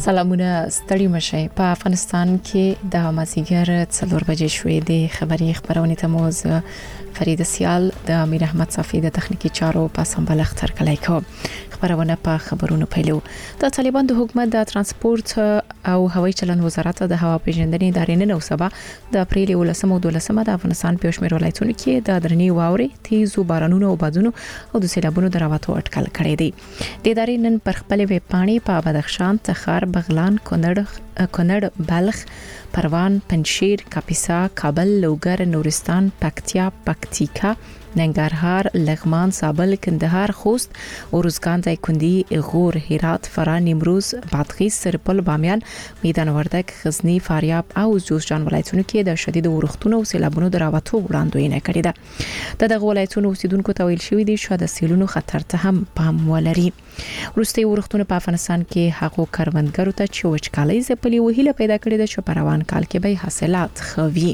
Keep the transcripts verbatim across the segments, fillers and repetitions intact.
سلامونه ستړي مشه په افغانستان کې د مازیګر څلور بجې شوې د خبري خبرونه ته موز فرید سیال د امیر احمد صافی د تخنیکی چارو په سمبل اختر کلای کو خبرونه په خبرونو پیلو د طالبان د حکومت د ترانسپورت او هوایي چلند وزارت د هوا پیژندنې ادارې نن او سبا د اپریل ولسمه او دولسمه د افغانستان په شمیر ولایتونو کې د درنی واورې تیزو بارانونو او بادونو او د سیلابونو دراواتو اټکل کړی دی د ادارې نن پر خپل ویب پاڼې په بدخشان تخار بغلان کونړ کونړ بلخ پروان پنجشیر کاپیسا کابل لوګر نورستان پکتیا پکتیکا ننګرهار لغمان زابل کندهار خوست اورزګان دایکندي غور هرات فراه نیمروز بادغیس سرپل بامیان میدان وردګ غزنی فاریاب او جوزجان ولایتونو کې د شدید اورښتونو او سیلابونو دراواتو وړاندوینه کړې ده د دغه ولایتونو اوسیدونکو ته ویل شوی دی چې د سیلونو خطر ته هم پام ولري وروستي اورښتونو په افغانستان کې هغو کروندګرو ته چې وچکالۍ ځپلي وهیله پیدا کړې ده چې په روان کال کې به حاصلات خوي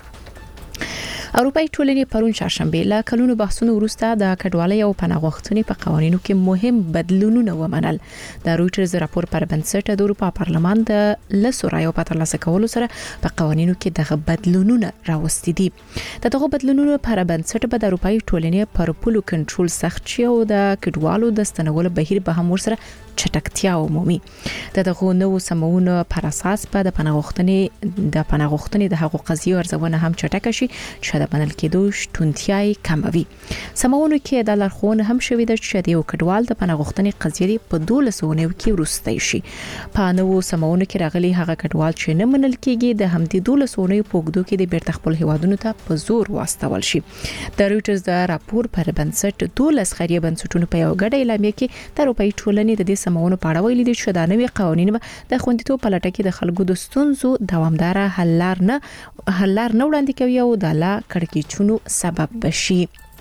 اروپای ټولنې پرون چهارشنبه لا کلونو بحثونو وروسته د کډوالۍ او پناه غوښتنې په قوانینو کې مهم بدلونونه ومنل د رويټرز راپور پر بنسټ د اروپا پارلمان د لسو رایو په ترلاسه کولو سره په قوانینو کې دغه بدلونونه راوستي دي دغه بدلونونو پر بنسټ به د اروپای ټولنې پر پولو کنټرول سخت شي او د کډوالو د ستنولو بهیر به هم ورسره چټکتیا عمومي دغه نو سمون پر اساس په د پناه غوښتنې د پناه غوښتنې د حقوق قضیه ارزونه هم چټک شي چې د منل کېدو شتونتیاي کموي سمون کې د لارښوونه هم شوې ده چې د یو کډوال د پناه غوښتنې قضیه په دولسونه کې ورستای شي په نو سمون کې راغلي هغه کډوال چې نه منل کېږي د همدې دولسونه په وګړو کې د بیرته خپل هیوادونو ته په زور واستول شي د رويټرز د راپور پر بنسټ دولس خیریه بنسټونو په یو غړي اعلامیه کې د اروپאי ټولنې د سمونو په اړه ویلي دي چې د نوي قوانینو د خوندیتوب په لټه کې د خلکو د ستونزو دوامدار حل لار نه حل لار نه وړاندې کوي او د لا کړکېچونو سبب بشي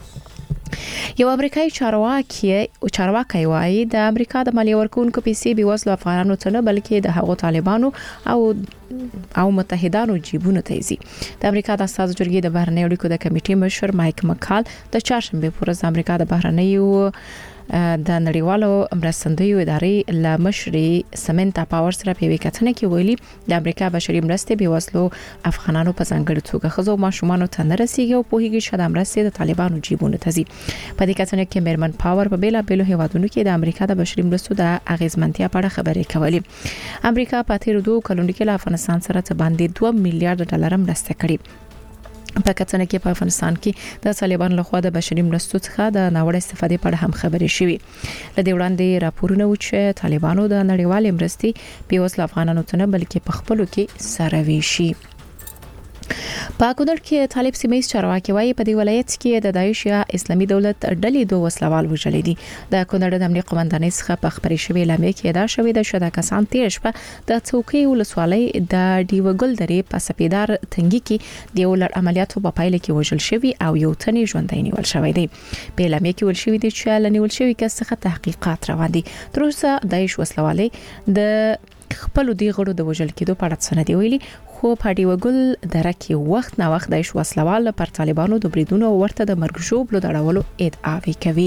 یو امریکایي چارواکي او چارواکي وايي د امریکا د مالیه ورکوونکو پیسې به وسلو افغانانو ته نه بلکې د هغو طالبانو او او متحدانو جیبونو ته زی د امریکا د اساس جرګې د بهرنیو اړیکو د کمیټې مشر مایک مکال د چهارشنبه پر ورځ امریکا د بهرنیو د نړیوالو مرستندویو ادارې ل مشري سمنتا پاور سره په وکټنه کې ویلي د امریکا بشري مرستې به وسلو افغانانو په ځانګړي توګه خزو ماشومان ته نه رسیږي او په هیڅ شاده مرستې د طالبانو جیبونو ته زی په دې کتنه کې مرمن پاور په بیلا بیلو هیوادونو کې د امریکا د بشري مرستو د اغیزمنتیا په اړه خبرې کولې امریکا په تیر دوه کلونو کې له افغانستان سره ته باندې دوه میلیارډ ډالر مرسته کړې په کتنه کې په افغانستان کې د طالبان لخوا د بشري مرستو څخه د ناوړه استفادې په اړه هم خبرې شوې لدې وړاندې راپورونه و چې طالبانو د نړیوال مرستې په وسله افغانانو ته نه بلکې په خپلو کې سره ویشي په کونړ کې طالب سیمې چارواکي وايي په دې ولایت کې د داعش یا اسلامي دولت ډلې دوه وسلوال وژلې دي د کونړ د امنیت قومندانۍ څخه په خبرې شوې لامل کې دا شوې د شدا کسان تیر شپه د څوکۍ ولسوالۍ د ډیوګل درې په سپیدار تنګي کې د ولر عملیاتو په پایله کې وژل شوی او یو تنې ژوندۍ نیول شوی دی په لامل کې ول شوی دی چې لنیول شوی کس څخه تحقیقات روان دي تر اوسه داعش وسلوالۍ د خپل دی غړو د وژل کېدو په اړه څه نه دی ویلي خو په دیوګل درکه وخت نه وخت د وسلوال پر طالبانو د بریدونو ورته د مرګ ژوبلو دړولو ادعا کوي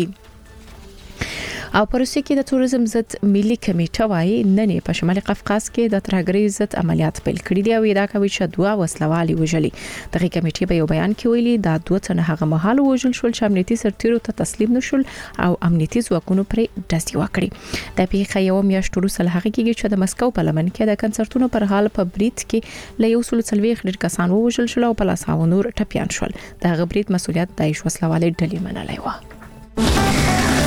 او پروسې کې د توریزم ضد ملي کمیټه وايي نن په شمالي قفقاز کې د ترهګرۍ ضد عملیات پیل کړي دي او دا کوي چې دوه وسلوالي وژلي دغه کمیټې په یو بیان کې ویلي دا دوه تنه هغه مهال وژل شول چې امنیتي سرتیرو ته تسلیم نشول او امنیتي ځواکونو پرې ډزې وکړي د پیښې یو میاشت وروسته هغه کېږي چې د مسکو په لمن کې د کنسرتونو پر حال په بریټ کې له یو سل څلويخ ډیر کسان وژل شول او په لاس او نور ټپيان شول دغه بریټ مسولیت د داعش وسلوالي ډلې منلای و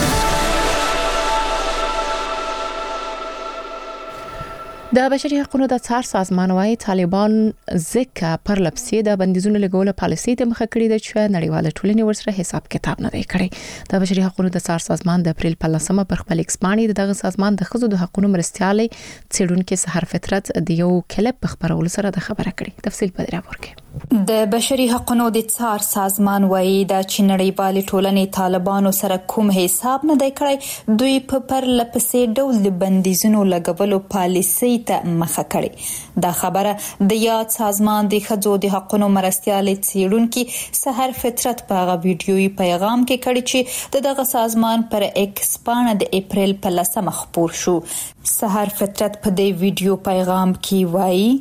د بشري حقوقو د څار سازمان وايي طالبان ځکه پر لپسې د بندیزونو لګولو پالیسي د مخه کړې ده چې نړیواله ټولنې ورسره حساب کتاب نه دی کړی د بشري حقوقو د څار سازمان د اپریل په لسمه پر خپل ایکسپانې دغه سازمان د خزو د حقوقو مرستيالي څېړونکو سحر فطرت د یو کلب خبرولو سره د خبره کړې تفصیل په دې راپور کې د بشري حقوقو د څار سازمان وایي دا چې نړیوال ټولنې طالبانو سره کوم حساب نه دی کړی، دوی په پرلپسې ډول د بندیزونو لګولو پالیسۍ ته مخه کړې. دا خبره د یاد سازمان د ښځو د حقوقو مرستیال څیړونکي سحر فطرت په هغه ویډیويي پیغام کې کړی چې د دغه سازمان پر ایکس پاڼه د اپریل په لسمه خپور شو. سحر فطرت په دې ویډیو پیغام کې وایي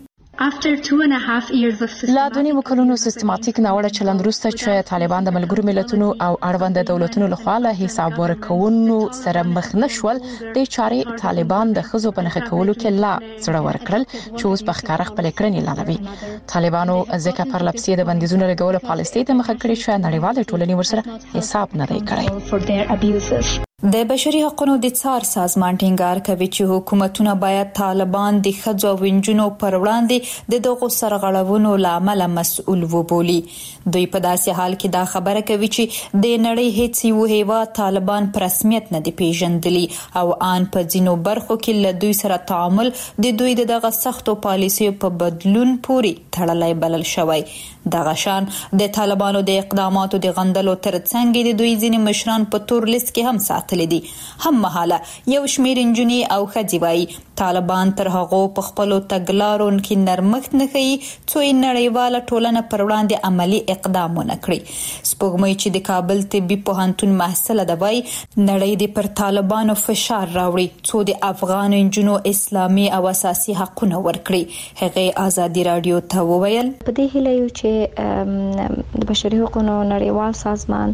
لا دونی مکلونو سیستماتیک ناوړه چلند وروسته چې طالبان د ملګرو ملتونو او اړوند دولتونو لخوا له حساب ورکونو سره مخ نشول، د چاري طالبان د خزو په نخښه کولو کې لا سره ورکړل چې اوس په ښکارا خپل کړنې لالوي. طالبانو ځکه پر لپسې د بندیزونو لګولو پالیسۍ ته مخه کړې چې نړیوال ټولنې ورسره حساب نه دی کړی. د بشري حقوقو د څار سازمان ټینګار کوي چې حکومتونه باید طالبان د ښځو او نجونو پر وړاندې د دغو سرغړونو لامل مسؤل وبولي. دوی په داسې حال کې دا خبره کوي چې د نړۍ هیڅ یو هیواد طالبان پر رسمیت نه دی پیژندلی او ان په ځینو برخو کې له دوی سره تعامل د دوی دغه سختو پالیسیو په بدلون پورې تړلای بلل شوی. دغه شان د طالبانو د اقداماتو د غندلو ترڅنګ د دوی ځینې مشران په تور لیست کې هم ساتل دي. هم مهاله یو شمېر انجونی او ښځې وایي طالبان تر هغه په خپل تګلارو کې نرمښت نه کوي څو نړیواله ټولنه پر وړاندې عملی اقدام ونه کړي. سپوږمۍ چې د کابل طبي پوهنتون محصله ده وایي نړۍ د پر طالبانو فشار راوړي څو د افغان انجونو اسلامي او اساسي حقونه ورکړي. هغه ازادي رادیو ته وویل په دې هیله یو چې د بشري حقوقو نړیوال سازمان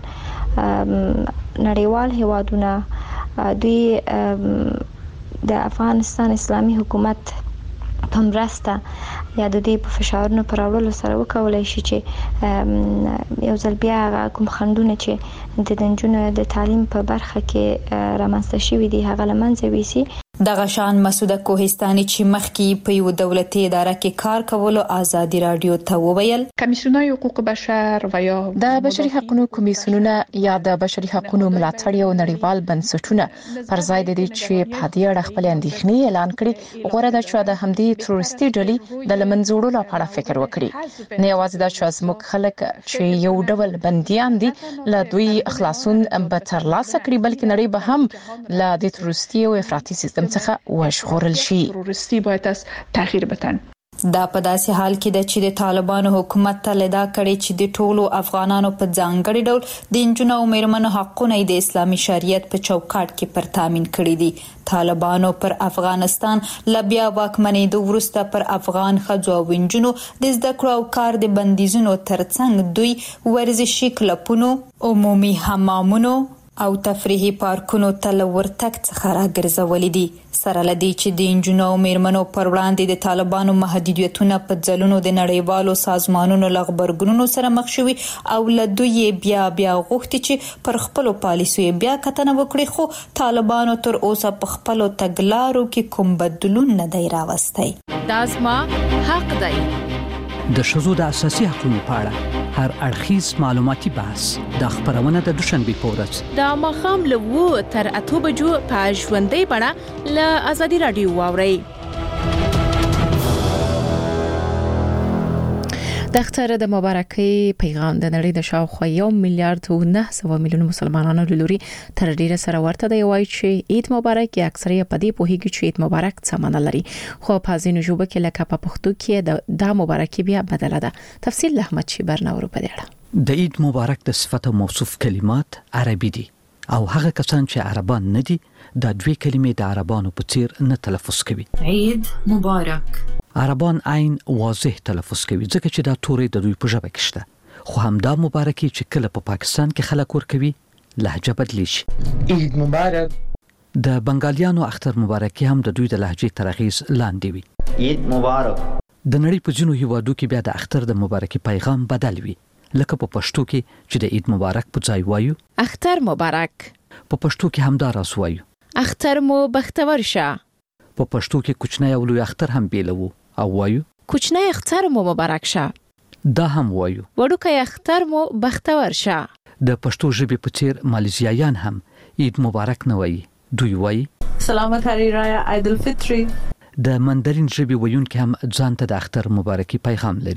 نړیوال هیوادونه دوی د افغانستان اسلامي حکومت په مرسته یا د دې په فشارونو پر اړولو سره وکولای شي چې یو ځل بیا کوم خندونه چې د نجونو د تعلیم په برخه کې رامنځته شوي دي هغه له منځه ویسي. دغه شان مسعوده کوهستاني چې مخکې په یو دولتي اداره کې کار کولو ازادي رادیو ته وویل کمیسیونای حقوق بشر و یا د بشري حقوقو کمیسیونونه یا د بشري حقوقو ملاتړ یو نړیوال بنسټونه پر ځای د دې چې په دې اړه خپل اندېښنې اعلان کړي غوړه د چا د همدې تروریستي ډلې د لمنځوړو لپاره فکر وکړي. نه یوازې دا چې زموږ خلک چې یو ډول بنديان دي له دوی خلاصون به ترلاسه کړي بلکې نړۍ به هم له دې تروریستي او افراطي سیستم څخه وژغورل شي. تروریستی باید از تغییر بدن. دا په داسې حال کې د چې د طالبانو حکومت ته لدا کړي چې د ټولو افغانانو په ځانګړي ډول د انجونو او میرمنو حقونه د اسلامي شریعت په چوکاټ کې پر تامین کړي دي. طالبانو پر افغانستان لبیا واکمنۍ د ورسته پر افغان ښځو او انجونو د زده کړو او کار د بندیزونو ترڅنګ دوی ورزشي کلبونو، عمومي حمامونو او تفریحي پارکونو ته ورتګ څخه راګرځولې دي. سره لدی چې د انجونو او میرمنو پر وړاندې د طالبانو محدودیتونه په ځلونو د نړیوالو سازمانونو لغبرګونونو سره مخ شوي او له دوی بیا بیا غوښتي چې پر خپل پالیسیو بیا کتنه وکړي، خو طالبانو تر اوسه په خپل تګلارو کې کوم بدلون نه دی راوستی. دازما حق دی. د شذو د اساسي حقوقو په اړه هر اړخیز معلوماتي بحث د خبرونه د دوشنبه په ورځ د ماخام له وو تر اته بجو په ژوندۍ بڼه له ازادي رادیو واوري. د اختر د مبارکي پیغام د نړۍ د شاوخوا یو میلیارډ او نه سوه میلیون مسلمانانو لوري تر ډیره سره ورته دی وایي چې عید مبارک یا اکثره په دې پوهیږي چې عید مبارک څه معنی لري، خو په ځینو ژبه کې لکه په پښتو کې د مبارکي بیا بدله ده. تفصیل احمد شیبر نورو په اړه. د عید مبارک د صفت موصوف کلمات عربي دي او هغه کسان چې عربان نه دي د دوی کلمې د عربانو په څیر نه تلفظ کوي. عید مبارک عربان عین واضح تلفظ کوي ځکه چې دا توري د دوی په ژبه کې شته، خو همدا مبارکي چې کله په پاکستان کې خلک ور کوي لهجه بدلی شي. عید مبارک. د بنگالیانو اختر مبارکي هم د دوی د لهجې ترغیز لاندې وي. عید مبارک. د نړۍ په ځینو هیوادو کې بیا د اختر د مبارکي پیغام بدل وي، لکه په پښتو کې چې د عید مبارک په ځای وایو اختر مبارک، په پښتو کې هم دا راس وایو اختر مو بختور شه، په پښتو کې کوچنی او لوی اختر هم بیلو او وایو کوچنی اختر مو مبارک شه، دا هم وایو وړوکی اختر مو بختور شه. د پښتو ژبې په څیر مالیزیایان هم عید مبارک نه وایي، دوی وایي سلامت هری رای عید الفطر. د مندرین ژبې ویونکي هم ځان ته د اختر مبارکي پیغام لري.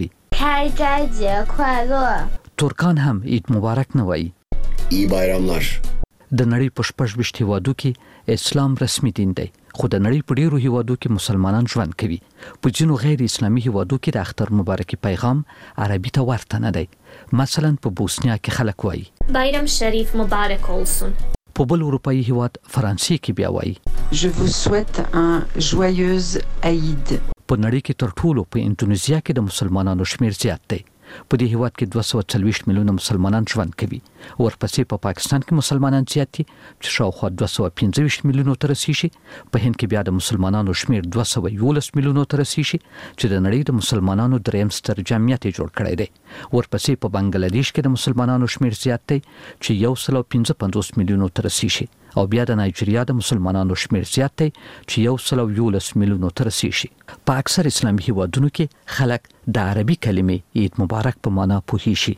开斋节快乐 ترکان هم عید مبارک نه وایي. ای bayramlar. د نړۍ په شپږ ویشت هیوادو کې اسلام رسمي دین دی، خو د نړۍ په ډیرو هیوادو کې مسلمانان ژوند کوي. په ځینو غیر اسلامي هیوادو کې د اختر مبارکي پیغام عربي ته ورته نه دی. مثلا په بوسنیا کې خلک وایي bayram شریف مبارک olsun. په بل اروپאי هیواد فرانسې کې بیا وایي Je vous souhaite un joyeuse Eid. په نړۍ کې تر ټولو په اندونیزیا کې د مسلمانانو شمیر زیات دی. په دې هیواد کې دوه سوه څلوېښت میلیونه مسلمانان ژوند کوي. ورپسې په پاکستان کې مسلمانان زیات دي چې شاوخوا دوه سوه پنځه ویشت میلیونو ته رسیږي. په هند کې بیا د مسلمانانو شمیر دوه سوه یولس میلیونو ته رسیږي چې د نړۍ د مسلمانانو دریم ستر جمعیت جوړ کړی دی. ورپسې په بنگلاديش کې د مسلمانانو شمیر زیات دی چې یو سل او پنځه پنځوس میلیونو ته رسیږي. او بیا د نایجیریا د مسلمانانو شمیر زیات دی چې یو سل او یولس میلیونو ته رسیږي. په اکثر اسلامي هیوادونو کې خلک د عربي کلمې عید مبارک په معنا پوهیږي.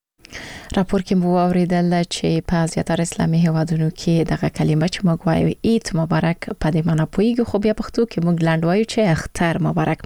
راپور کې مو اوریدل چې په زیاتره اسلامي هیوادونو کې دغه کلمه چې موږ وایو عید مبارک په دې معنا پوهیږي، خو بیا پښتو کې موږ لاند وایو چې اختر مبارک.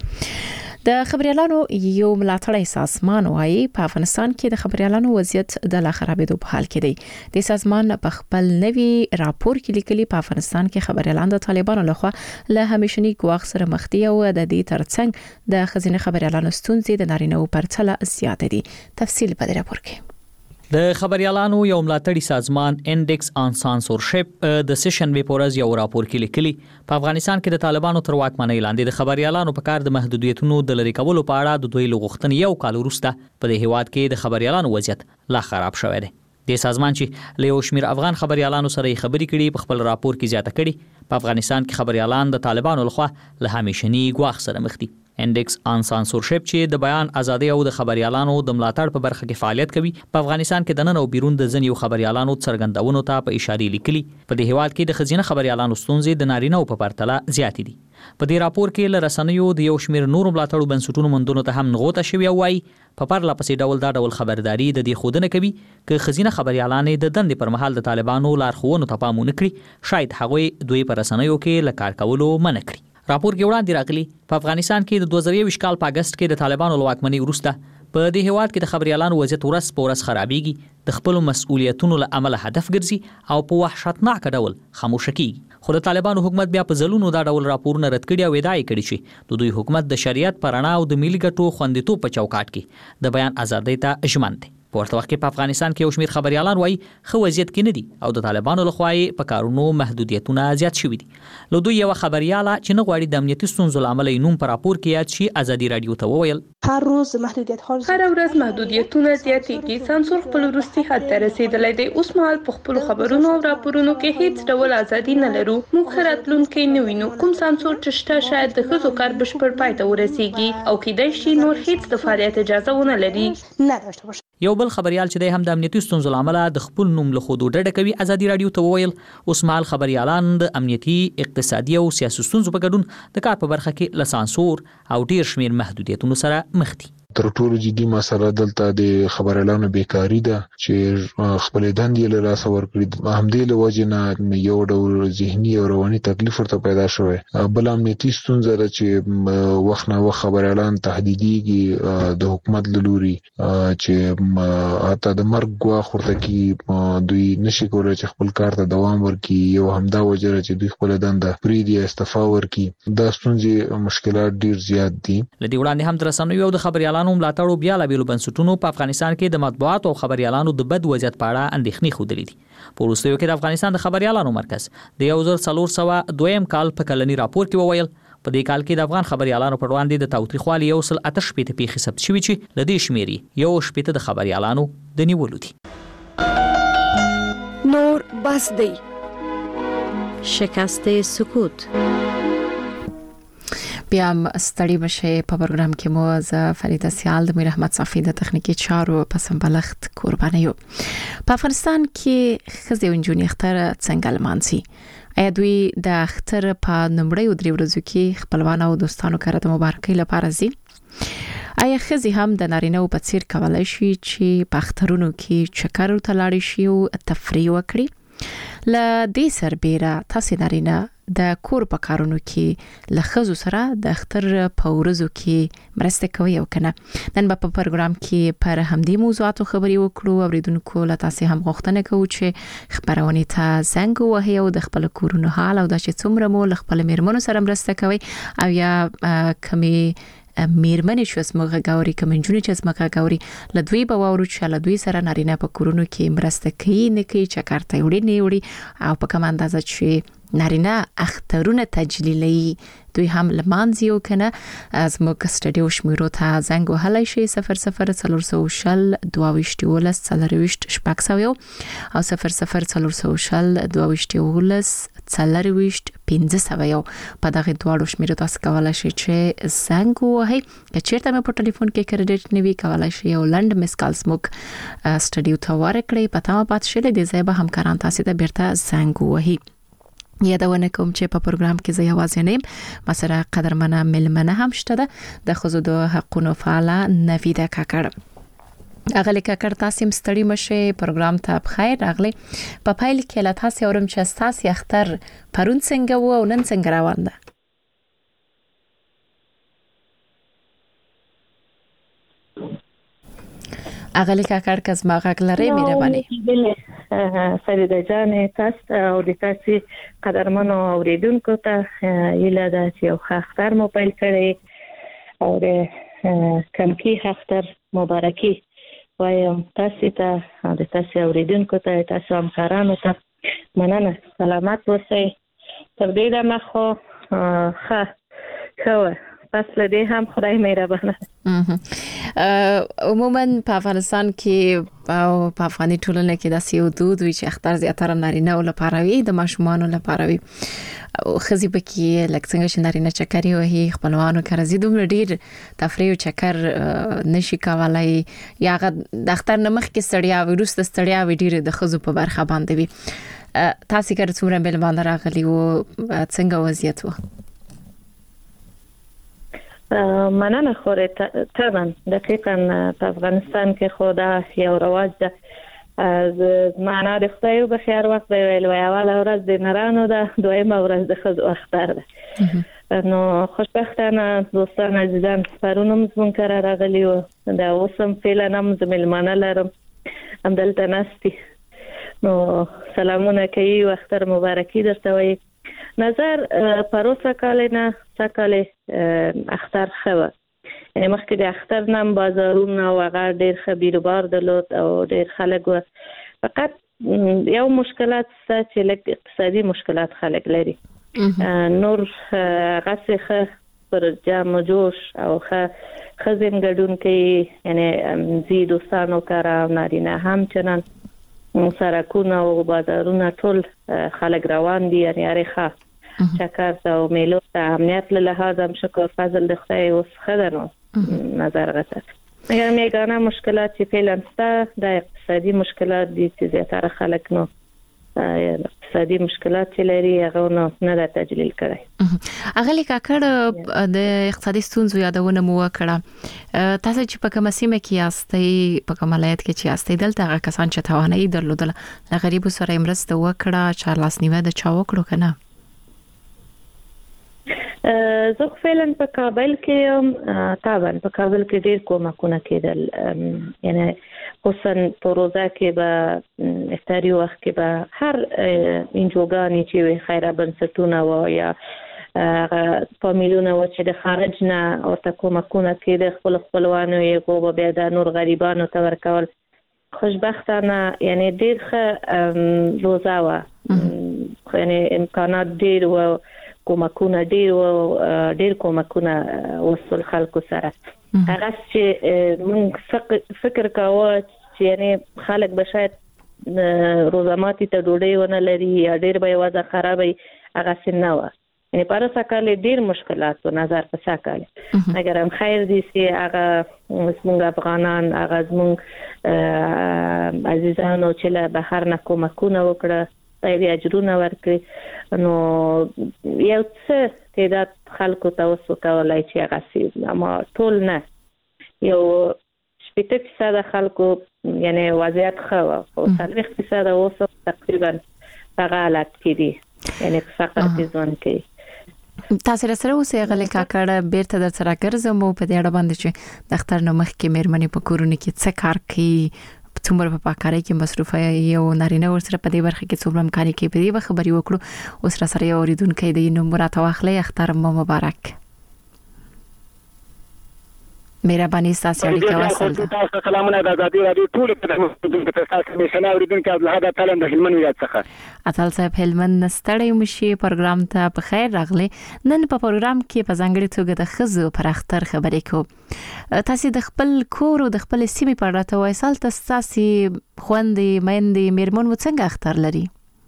د خبريالانو یو ملاتړی سازمان وايي په افغانستان کې د خبريالانو وضعیت د لا خرابېدو په حال کې دی. د سازمان په خپل نوي راپور کې لیکلي په افغانستان کې خبريالان د طالبانو لخوا له همیشني ګواښ سره مخ دي او د دې ترڅنګ د خزینه خبريالانو ستونزې د نارینه‌و پرتله زیات دي. تفصیل په دې راپور کې. د خبريالانو یو ملاتړی سازمان انډیکس آن سانسورشپ د سیشن ویپورز یو راپور کې لیکلي په افغانستان کې د طالبانو تر واکمنۍ لاندې د خبريالانو په کار د محدودیتونو د لری کولو په اړه د دوی لغښتنې یو کال وروسته په دې هیواد کې د خبريالانو وضعیت لا خراب شوی دی. د سازمان چې له یو شمېر افغان خبريالانو سره خبرې کړي په خپل راپور کې زیاته کړي په افغانستان کې خبريالان د طالبانو لخوا له همیشني ګواښ سره مخ دي. انډیکس آن سانسورشپ چې د بیان ازادي او د خبريالانو د ملاتړ په برخه کې فعالیت کوي په افغانستان کې د نن او بیرون د ځینو خبريالانو څرګندونو ته په اشاره لیکلي په دې هیواد کې د خزینه خبريالانو ستونزې د نارینه‌و په پرتله زیات دي. په دې راپور کې له رسنیو د یو شمېر نورو ملاتړو بنسټونو مندونو ته هم نغوته شوی وای په پرله پسې ډول دا ډول خبرداري د دې خودنه کوي چې خزینه خبريالان د دندې پر مهال د طالبانو لارښوونو ته پام نه کړي، شاید هغه دوی پر رسنیو کې له کار کولو منع کړي. راپور کې وړاندې راغلي په افغانستان کې د دوه زره یو کال په اگست کې د طالبانو لواکمنۍ وروسته په دې هیواد کې د خبريالانو وضعیت ورځ په ورځ خرابېږي، د خپل مسؤلیتونو له امله هدف ګرځي او په وحشتناک ډول خاموش کیږي. خو د طالبانو حکومت بیا په ځلونو دا ډول راپورونه رد کړي او ادعا کړي چې د دوی حکومت د شریعت پر رڼا او د ملي ګټو خوندیتوب په چوکاټ کې د بیان ازادۍ ته ژمن دي. په ورته وخت کې په افغانستان کې یو شمېر خبريالان وایي خو وضعیت کې نه دي او د طالبانو لخوا یې په کارونو محدودیتونه زیات شوي دي. له دوی یو خبرياله چې نه غواړي د امنیتي ستونزو له امله نوم په راپور کې یاد شي ازادي رادیو ته وویل هر روز محدودیت هر ورځ محدودیتونه زیاتېږي. سانسور خپل وروستي حد ته رسیدلی دی. اوس مهال په خپل خبرونو او راپورونو کې هیڅ ډول ازادي نه لرو. موږ ښه راتلونکی نه وینو. کوم سانسور چې شته شاید د ښځو کار بشپړ پای ته ورسیږي او کېدای شي نور هیڅ د فعالیت اجازه ونه لري. یو بل خبريال چې د هم د امنیتي ستونزو لامل د خپل نوم له خودو ډډه کوي ازادي رادیو ته وویل اوس مهال خبريالان د امنیتي، اقتصادي او سیاسي ستونزو په ګډون د کار په برخه کې له سانسور او ډیر شمیر محدودیتونو سره مخ دي. تر ټولو جدي مسله دلته د خبريالانو بیکاری ده چې خپل دندې له لاس ورکړي. همدې له وجې نه یو ډول ذهني او رواني تکلیف ورته پیدا شوی. بل امنیتي ستونزه ده چې وخت نه وخت خبريالان تهدیدېږي د حکومت له لوري چې حتی د مرګ ګواښ ورته کوي. دوی نشي کولی چې خپل کار ته دوام ورکړي. یو همدا وجه ده چې دوی خپل دنده پرېږدي یا استعفا ورکړي. دا ستونزې مشکلات ډیر زیات دي. له دې وړاندې هم د رسنیو او د خبريالانو ملاتړو بیا له بیلو بنسټونو په افغانستان کې د مطبوعات او خبريالانو د بد وضعیت په اړه اندېښنې ښودلې دي. په وروستیو کې د افغانستان د خبريالانو مرکز د یو زر څلور سوه دویم کال په کلني راپور کې وویل په دې کال کې د افغان خبريالانو پر وړاندې د تاوتریخوالي یو سل اته شپېته پیښې ثبت شوي چې له دې شمېرې یو شپېته د خبريالانو د نیولو دي. نور بس دی شکست سکوت. بیا هم ستړي بشئ. په پروګرام کې مو ز فریده سیال د میر احمد صافی د تخنیکی چارو په سمبلښت قرباني یو. په افغانستان کې ښځې او نجونې اختر څنګه لمانځي؟ ایا دوی د اختر په نومړیو درې ورځو کې خپلوان او دوستانو کره د مبارکۍ لپاره ځي؟ ایا ښځې هم د نارینه‌و په څیر کولای شي چې په اخترونو کې چکر ته لاړ شي او تفریح وکړي؟ له دې سربېره تاسې نارینه د کور په کارونو کې لخصو سره د اختر په ورځو کې مرسته کوي او کنه. نن په پروګرام کې پر همدې موضوعاتو خبرې وکړو. اوریدونکو له تاسو هم غوښتنه کوو چې خبرونه ته زنګ ووهي او د خپل کورونو حال او د چې څومره مو خپل میرمنو سره مرسته کوي او یا کمی میرمنې شو اسمغه غاوري کمنجونی چې اسمغه غاوري لدوی به وورو چې لدوی سره نارینه په کورونو کې مرسته کوي نه کوي چې کارته وړي نه وړي او په کوم اندازه چې نارینه اخترونه تجلیلي دوی هم لمانځي او کنه از مو کستډیو شمیرو ته زنګ وهلای شي صفر صفر څلور سوه شل دوه ویشت ولس څلرويشت شپږ سوه او صفر صفر څلور سوه شل دوه ویشت ولس څلرويشت پنځه سوه یو په دغه دواړو شمیرو تاسو کولای شئ چې زنګ ووهئ که چیرته مې په ټلیفون کې کریډټ نیوي کولای شئ یو لند مس کال سموک سټډیو ته ورکړئ پته ما پات شله د زیبه همکاران تاسو ته بیرته زنګ ووهئ. یادونه کوم چې په پروګرام کې زه یوازې نیم مسره قدرمنه ملمنه هم شته ده د خزو د حقونو فعاله نویده کاکړ اغلی کاکړ تاسو مستړی مشه پروګرام ته بخیر اغلی په پایل کې لا تاسو اورم چې تاسو اختر پرون څنګه وو او نن څنګه روان ده؟ اغلی کاکړ کز ما غلره مهرباني فريده جان تاسو او د تاسو قدرمنو اوریدونکو ته یله د یو اختر مو پیل کړی او د کمکی اختر مبارکي وایم تاسو ته د تاسو اوریدونکو ته تاسو همکارانو ته مننه سلامات اوسئ. تر دې دمه خو ښه ښه پس لدی هم خدای مهربانه. عموما په افغانستان کې او په افغاني ټولنه کې د سیو دود وی چې اختر زیاتره نارینه او لپاره وي د ماشومان لپاره وي او خزي بکی لکه څنګه چې نارینه چکرې وهي خپلوانو کرزي دومره ډیر تفریح او چکر نشي کولای یا د اختر نمخ کې سړیا ویروس د سړیا وی ډیر د خزو په برخه باندې وي. تاسو کړه څومره بل باندې راغلی او څنګه وضعیت و؟ مننه خوره طبعا دقیقاً په افغانستان کې خدا یو رواج ده از معنا د خدای په خیر وخت دی ویل وی اول ورځ د نرانو ده دویمه ورځ د خزو اختر ده. نو خوشبختانه دوستان عزیزان پرونم زمون کار راغلی و دا اوسم فعلا هم زملمانه لرم هم دلته نستی نو سلامونه کوي و اختر مبارکي درته وایي. نظر پروسه کال نه سکال اختر خواه یعنی مخکې د اختر نم بازارونه و غیر ډیر خبیربار دلوت او ډیر خلک و فقط یو مشکلات ستا چې لږ اقتصادي مشکلات خلک لري نور غسی خه پر جمع جوش او خه خزین گردون که یعنی زی دوستانو کارا نارینه همچنان سرکونه و بازارونه ټول خلک روان دي یعنی اریخه چکر او میلو ته امنیت له لحاظ هم شکر فضل د خدای اوس خدانو نظر غته اگر میگانه مشکلات چې فعلا ستا د اقتصادي مشکلات دي چې زیاتره خلک نو اقتصادي مشکلات چې لري هغه نو نه د تجلیل کړی. اغلی کاکړ د اقتصادي ستونزو یادونه مو وکړه تاسو چې په کومه سیمه کې یاستئ په کوم ولایت کې چې یاستئ دلته هغه کسان چې توانایي درلودل د غریبو سره مرسته وکړه چې لاسنیوه د چا وکړو کنه؟ زه فعلا په کابل کې طبعا په کابل کې ډیر کومکونه کېدل یعنی خصوصا په روزه کې به افطاری وخت کې به هر انجوګانی چې خیره بنسټونه و یا فامیلونه و چې د خارج نه ورته کومکونه کېدل خپل خپلوانو یې کو به د نور غریبانو ته ورکول. خوشبختانه یعنی ډیر ښه روزه و یعنی امکانات ډیر و کومکونه ډیر و ډیر کومکونه وصل خلکو سره هغه چې موږ فکر کاوه چې یعنی خلک به شاید روزماتي ته ډوډۍ ونه لري یا ډیر به وضع خرابوي هغه څنګه و یعنی پر سکاله ډیر مشکلات و نظر په سکاله اگر هم خیر دي چې هغه موږ افغانان هغه موږ عزیزانو چې له بهر نه کومکونه وکړه طيب اجرونه ورکړي نو یو څه تعداد خلکو ته وسو کولای چې هغه سي اما ټول نه یو شپږ فیصد خلکو یعنی وضعیت خو او څلوېښت فیصد اوس تقریبا په حالت کې دي یعنی فقط ځوان کوي. تاسو سره اوسې غلې کاکړه بیرته در سره ګرځم په دې اړه باندې چې د اختر نو مخکې مېرمنې په کورونه کې څه کار کوي، څومره په پاکارۍ کې مصروفه یو نارینه ورسره په دې برخه کې څومره امکاني کې په دې خبرې وکړو. اوس را سره یو اوریدونکو دی نو مراد واخلې اختر مو مبارک. مهرباني تاسو اړیکه وسل تاسو سلامونه د آزادي رادیو ټول په تاسو مې سلام اوریدونکو عبدالحق تعالی د هلمند ولایت څخه. اتل صاحب هلمند نستړی مشي پروګرام ته په خیر راغلی. نن په پروګرام کې په ځانګړي توګه د خزو پر اختر خبرې کوو. تاسو د خپل کور او د خپل سیمې په اړه ته وایي سال تاسو خوندې مېندې میرمن و څنګه اختر لري؟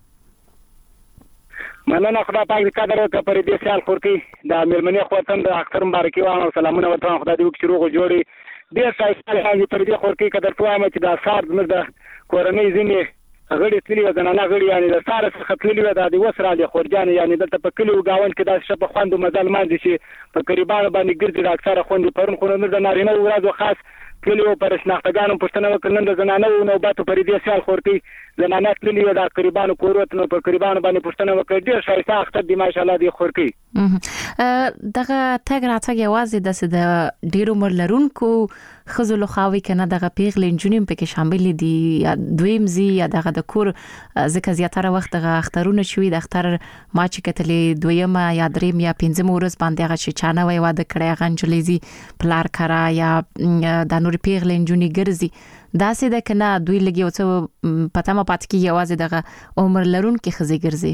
مننه خدای پاک دې قدر وکړي پر دې سال خورکی د میرمنې خواتم د اختر مبارکي وایم سلامونه وته خدای دې وکړي روغ جوړي ډېر ښایسته حالي پر دې خورکی قدر وایم چې د سار زموږ د کورنۍ ځینې غړي تللی و زنانه غړي یعنی د سار څخه تللی و د وسره له خورجان یعنی دلته په کلیو گاون کې د شپه خوند مزل مانځي چې په قریبان باندې ګرځي د اکثره خوند پرون خو نه د نارینه ورځو خاص کلیو پر شناختګانو پښتنه وکړل د زنانه نوبت پر دې سال خورکی زنانه تللی و د قریبانو کوروتنو په قریبانو باندې پښتنه وکړ ډیر ښایسته اختر دی ماشاءالله دی خورکی. دغه تګ راتګ یوازې د ډیرو مرلرونکو خزل خاوي کنه دغه پیغلې جنوم پکې شامل دي یا دویم زی یا دغه د کور ځکه زیاتره وخت دغه اخترونه شوي د اختر ما چې کتلې دویمه یا دریم یا پنځم ورځ باندې هغه چې چانه وای واده کړی غنجلیزي پلار کرا یا د نور پیغلې جنونی ګرځي داسې د کنه دوی لګي او څه پته ما پات کې یوازې دغه عمر لرونکو خزي ګرځي.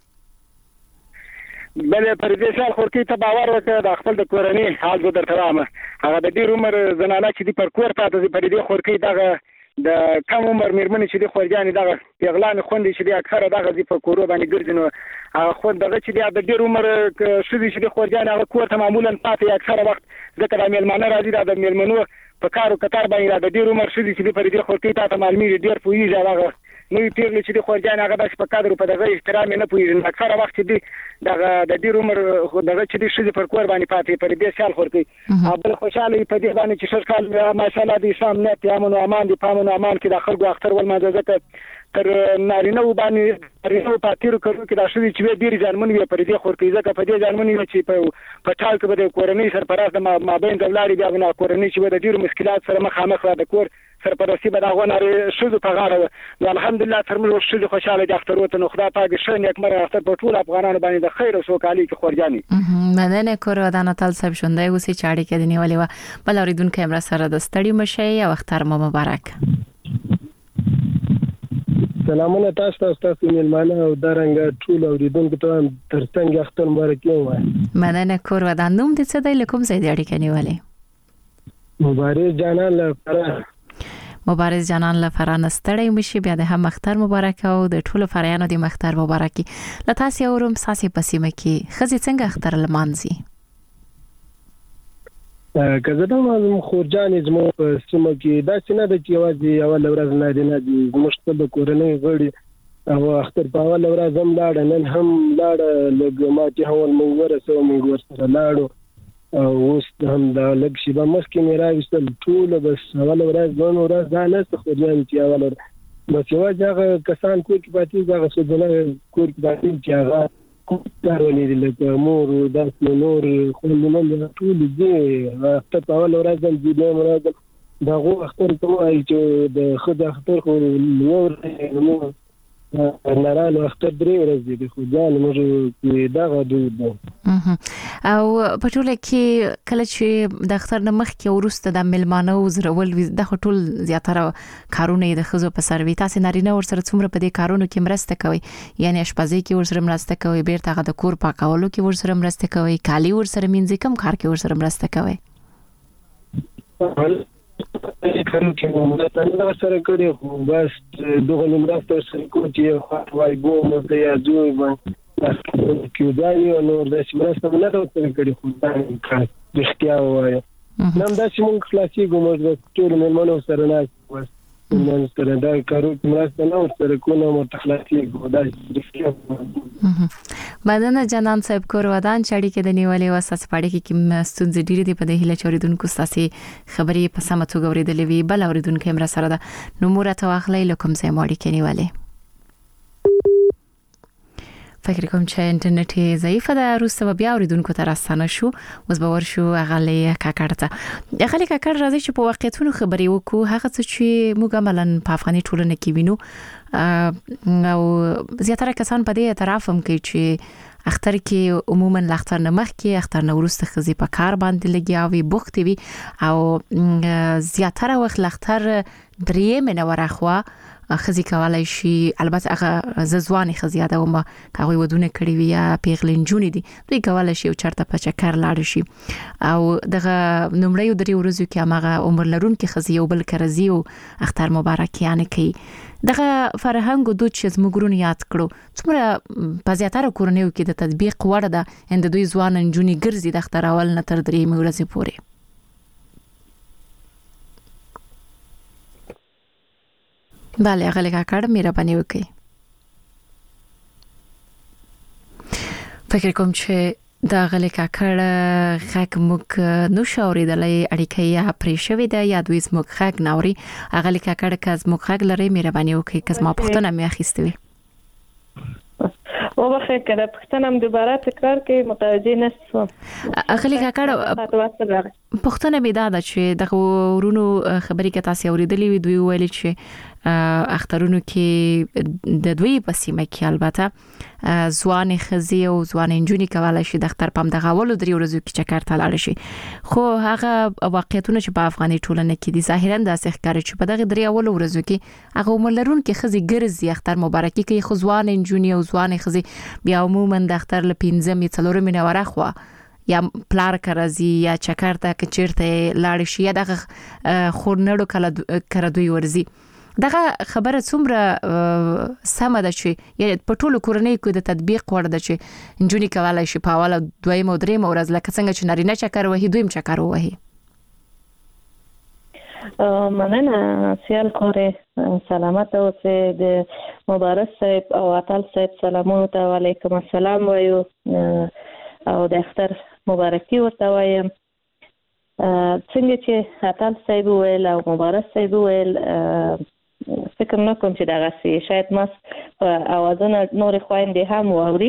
بلې پر دې سال خورکی ته باور وکړه د خپل د کورنۍ حال زه درته وایم هغه د ډېر عمر زنانه چې دی پر کور پاتې دي پر دې خورکی دغه د کم عمر میرمنې چې دی خورجانې دغه پیغلان خوندې چې دی اکثره دغه دی په کورو باندې ګرځي نو هغه خو دغه چې دی د ډېر عمر شوي چې دی خورجانې هغه کور ته معمولا پاتې اکثره وخت ځکه د میلمانه راځي د میلمنو په کارو کتار باندې د ډېر عمر شوي چې دی پر دې خورکی ته معلومیږي ډېر پوهیږي هغه نوې پیغلې چې د خورجان هغه داس په قدر په دغه احترام نه پوهیږي اکثره وخت دی دغه د ډیر عمر دغه چې د شې پر کور باندې پاتې پر دې سال خورکی ابل خوشاله په دې باندې چې شر کال ماشاءالله دې سام نه امن او امان دې پامن او امان کې د خلکو اختر ول مازه تر نارینه باندې نارینه پاتیر کړو کې دا شوی چې ډیر ځانمن وي پر دې خورکی ځکه په دې ځانمن وي چې په پټال کې به کورنۍ سرپرست د مابین دولاري بیا نه کورنۍ چې د ډیر مشکلات سره مخامخ د کور سرپرستی به دا غوناري شوزو په غاړه نو الحمدلله تر موږ شوزو خوشاله د اختر وته نو خدای پاک شه نیک مر اختر په ټول افغانانو باندې د خیر او سوکالي کې خورجاني مننه کور ودان تل سب شونده اوسې چاړي کې دی نیولې و بل اوریدونکو امر سره د ستړي مشه او اختر مو مبارک. سلامونه تاسو تاسو میلمانه او درنګ ټول اوریدونکو ته ترڅنګ اختر مبارک وایم. مننه کور ودان نوم دې څه دی لکم زید اړیکه نیولې مبارک جانان لپاره مبارز جانان لپاره نستړی مشي بیا د هم اختر مبارک او د ټولو فرایانو د اختر مبارکي لتاسي اورم ساسي پسیمه کې خزي څنګه اختر لمانځي کزه دا معلوم خورجان زمو په سیمه کې دا څنګه د کیوازي اول ورځ نه دی نه دی مشته د کورنۍ غړي او اختر په اول ورځ هم لاړ نن هم لاړ لګ ما چې هول مونږ ورسو مونږ ورسره لاړو اوس هم دا لږ شي به مخکې مې راوستل ټول بس اول ورځ دوه ورځ دا نه خورجان چې اول بس یو ځای کسان کور کې پاتې دا څه کور کې پاتې چې هغه کارونه دي لکه مور او داس نور خوندونه ټول دي اختر په اول ورځ د دې مراد دا غو اختر کوي چې د خدای اختر خو نور نو نارانه اختر درې ورځې دي خو ځان موږ دا غوډو او په ټوله کې کله چې د اختر نه مخکې ورسته د ملمانو زرول د ټول زیاتره کارونه د خزو په سر وي تاسو نارینه ور سره څومره په دې کارونو کې مرسته کوي یعنی اشپزي کې ور سره مرسته کوي بیرته د کور پاکولو کې ور سره مرسته کوي کالی ور سره مینځي کم کار کې ور سره مرسته کوي کله چې موږ څنګه سره کړی خو بس دغه مرسته سره کوم چې وای ګوم ته یا جوړ باندې کې دا یو نور د مرسته نه راوځي کړی خو دا کار رښتیا وایي نن دا چې موږ خلاصي ګوم د ټول مېلمنو سره نه بس نن سره دا کارو مرسته نه سره کومه متخلصي ګو دا رښتیا مدنه جنان صاحب کور ودان چړي کې د نیولې واساس پاړي کې کوم ستونزې ډېرې دي په دې هله چوریدونکو ساسي خبرې په سمه توګه ورېدلې وی بل اوریدونکو امر سره ده نو مورته واخلې لکم زې ماړي کې نیولې فکر کوم چې انټرنیټ ضعیف ده روسته بیا اوریدونکو ته راستانه شو اوس به ورشو غلې کاکړ ته غلې کاکړ راځي چې په واقعیتونو خبرې وکړو هغه څه چې موږ عملاً په افغاني ټولنه کې وینو او زیاتره کسان په دې اعتراف هم کوي چې اختر کې عموما لاختر نمخ کې اختر نورسته خزي په کار باندې لګیاوي بوخت وي او زیاتره وخت لاختر درې منوره خو خزي کولای شي البته هغه ززواني خزي یاد ومه هغه ودونه کړی وی یا پیغلنجونی دي دوی کولای شي او چرته په چکر لاړ شي او دغه نمړی درې ورځو کې هغه عمر لرون کې خزي یو بل کرزي او اختر مبارکیان کوي دغه فرهنګ دود چې زموږ یاد کړو څومره په زیاتره کورنیو کې د تطبیق وړ ده اند دوی ځوان انجونی ګرځي د اختر اول نه تر درې ورځې پورې بله غلې کاکړ مهرباني وکړئ فکر کوم چې دا غلې کاکړ خک مک نو شاوریدلې اړیکې یا پرې شوې ده یا دوی زموږ خک ناوري غلې کاکړ کز مک خک لري مهرباني وکړئ کز ما پښتنه مې اخیستوي او بخیر کړه پښتنه هم دوباره تکرار کې متوجه نشوم غلې کاکړ پښتنه مې دا ده چې د ورونو خبرې کې تاسو اوریدلې وي دوی ویل چې اخترونو کې د دوی په سیمه کې البته ځوان خزي او ځوان انجونی کولای شي د اختر پم د غولو درې ورځو کې چکر ته لاړ شي خو هغه واقعیتونه چې په افغاني ټولنه کې دي ظاهرا د ښکار چې په دغه درې اول ورځو کې هغه عمرلرون کې خزي ګرځي اختر مبارکي کوي خو ځوان انجونی او ځوان خزي بیا عموما د اختر ل پنځم څلورم منوره خو یا پلار کرازي یا چکر ته کچیرته لاړ شي یا دغه خورنړو کله کړه دوی ورزي دغه خبره څومره سم ده چې یا په ټولو کورنۍ کې د تطبیق وړ ده چې انجونی کولای شي په اوله دویم او دریم ورځ لکه څنګه چې نارینه چکر وهي دویم چکر وهي مننه سیال کوره سلامت اوسه د مبارک صاحب او عطل صاحب سلامونه ته وعلیکم السلام وایو او د اختر مبارکي ورته وایم څنګه چې عطل صاحب ویل او مبارک صاحب ویل فکر نه کوم چې دغه سي شاید ماس اوازونه نور خويندې هم ووري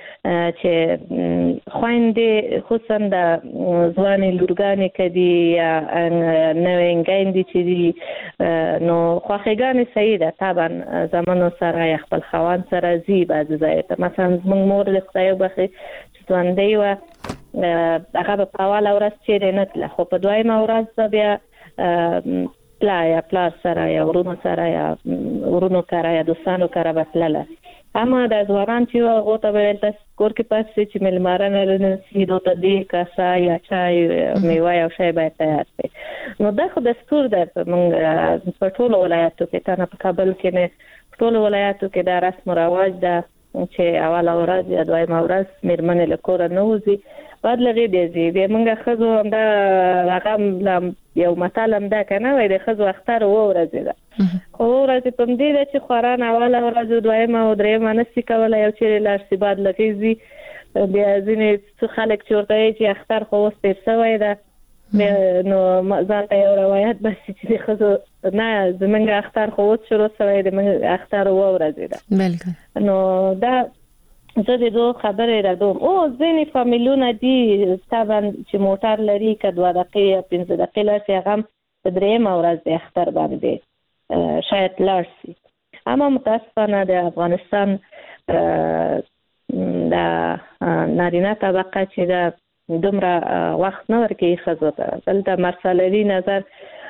چې خويندې خصوصا د ځواني لورګانې کدي یا نوینګاندې چې دي نو خوخېګانې سیده طبعا زمانو سره خپل خوان سره زی بعض ځای ته مثلا موږ مور له خدای وبخي ځوانې و هغه په اول ورځ چې نه تل خو په دویمه ورځ بیا پلا یا پلا سره یا ورونو سره یا ورونو کارا یا دوستانو کارا بتلله اما د ځوانان چې هغه ته ویل تاسو کور کې پاتې چې ملمارانه لنسي دوته دی کاسا یا چای میوه یا شای باید تیار شي نو دا خو دستور ده موږ په ټولو ولایتو کې تنه په کابل کې نه ټولو ولایتو کې دا رسم او رواج ده چې اول ورځ یا دویم ورځ میرمنې له کور نه وځي بعد لغې دی دی موږ خزو هم دا رقم یو مثلا دا کنه وای د خزو اختر و ورځ ده خو ورځ په دې ده چې خوران اول ورځ دویم او دریم نسي کولای یو چې لارسي بعد لګېږي بیا ځینې څو خلک چورته چې اختر خو وستې سوی ده نو ځاته یو روایت بس چې خزو نه زمونږ اختر خو وڅ شروع سوی د اختر و ورځ ده بالکل نو دا زه د دوه خبرې راځم او ځینې فامیلونه دي طبعا چې موټر لري کډوا دقیقې پنځه دقیقې لري هغه په دریم ورځ د اختر باندې شاید لارسي اما متاسفانه د افغانستان د نارینه طبقه چې د دومره وخت نه ورکوي ښځو ته دلته مرسالري نظر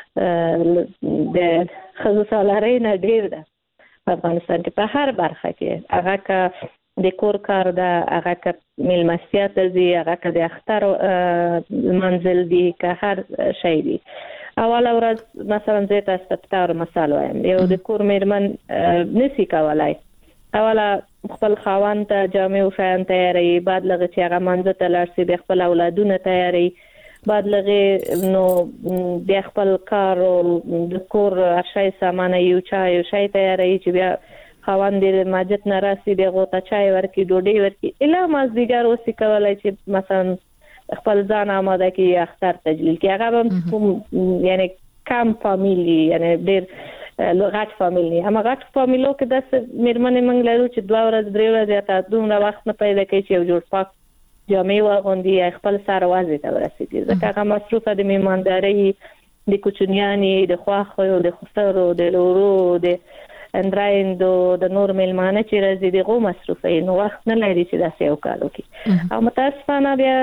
د ښځو سالارۍ نه ډېر ده په افغانستان کې په هر برخه کې هغه که د کور کار ده هغه که میلمستیا ته ځي هغه که د اختر منزل دي که هر شی دي اول ورځ مثلا زه تاسو ته تار مثال وایم یو د کور میرمن نسی کولای اوله خپل خاوند ته جامې او شیان تیاری بعد لږ چې هغه منځ ته لاړ شي د خپل اولادونه تیاری بعد لږ نو د خپل کار او د کور اشیاء سامان یو چای او شی تیاری چې بیا خاوند دې ماجت ناراسي دی غوته چای ورکی ډوډۍ ورکی اله مازدیګر اوسې کولای چې مثلا خپل ځان آماده کی اختر تجلیل کی هغه هم یعنی کم فامیلی یعنی ډېر غټ فامیل نه اما غټ فامیلو کې د میرمنې موږ لرو چې دوه ورځې درې ورځې ته دومره وخت نه پیدا کوي چې یو جوړ پاک جامې واغوندي خپل سره وازې ته ورسېږي ځکه هغه مصروفه د میماندارۍ د کوچنیانې د خواخو د خسرو د لورو د اندرایندو د نور ملمانه چې راځي دغه مصروفه نو وخت نه لري چې داسې یو کار وکړي او متاسفانه بیا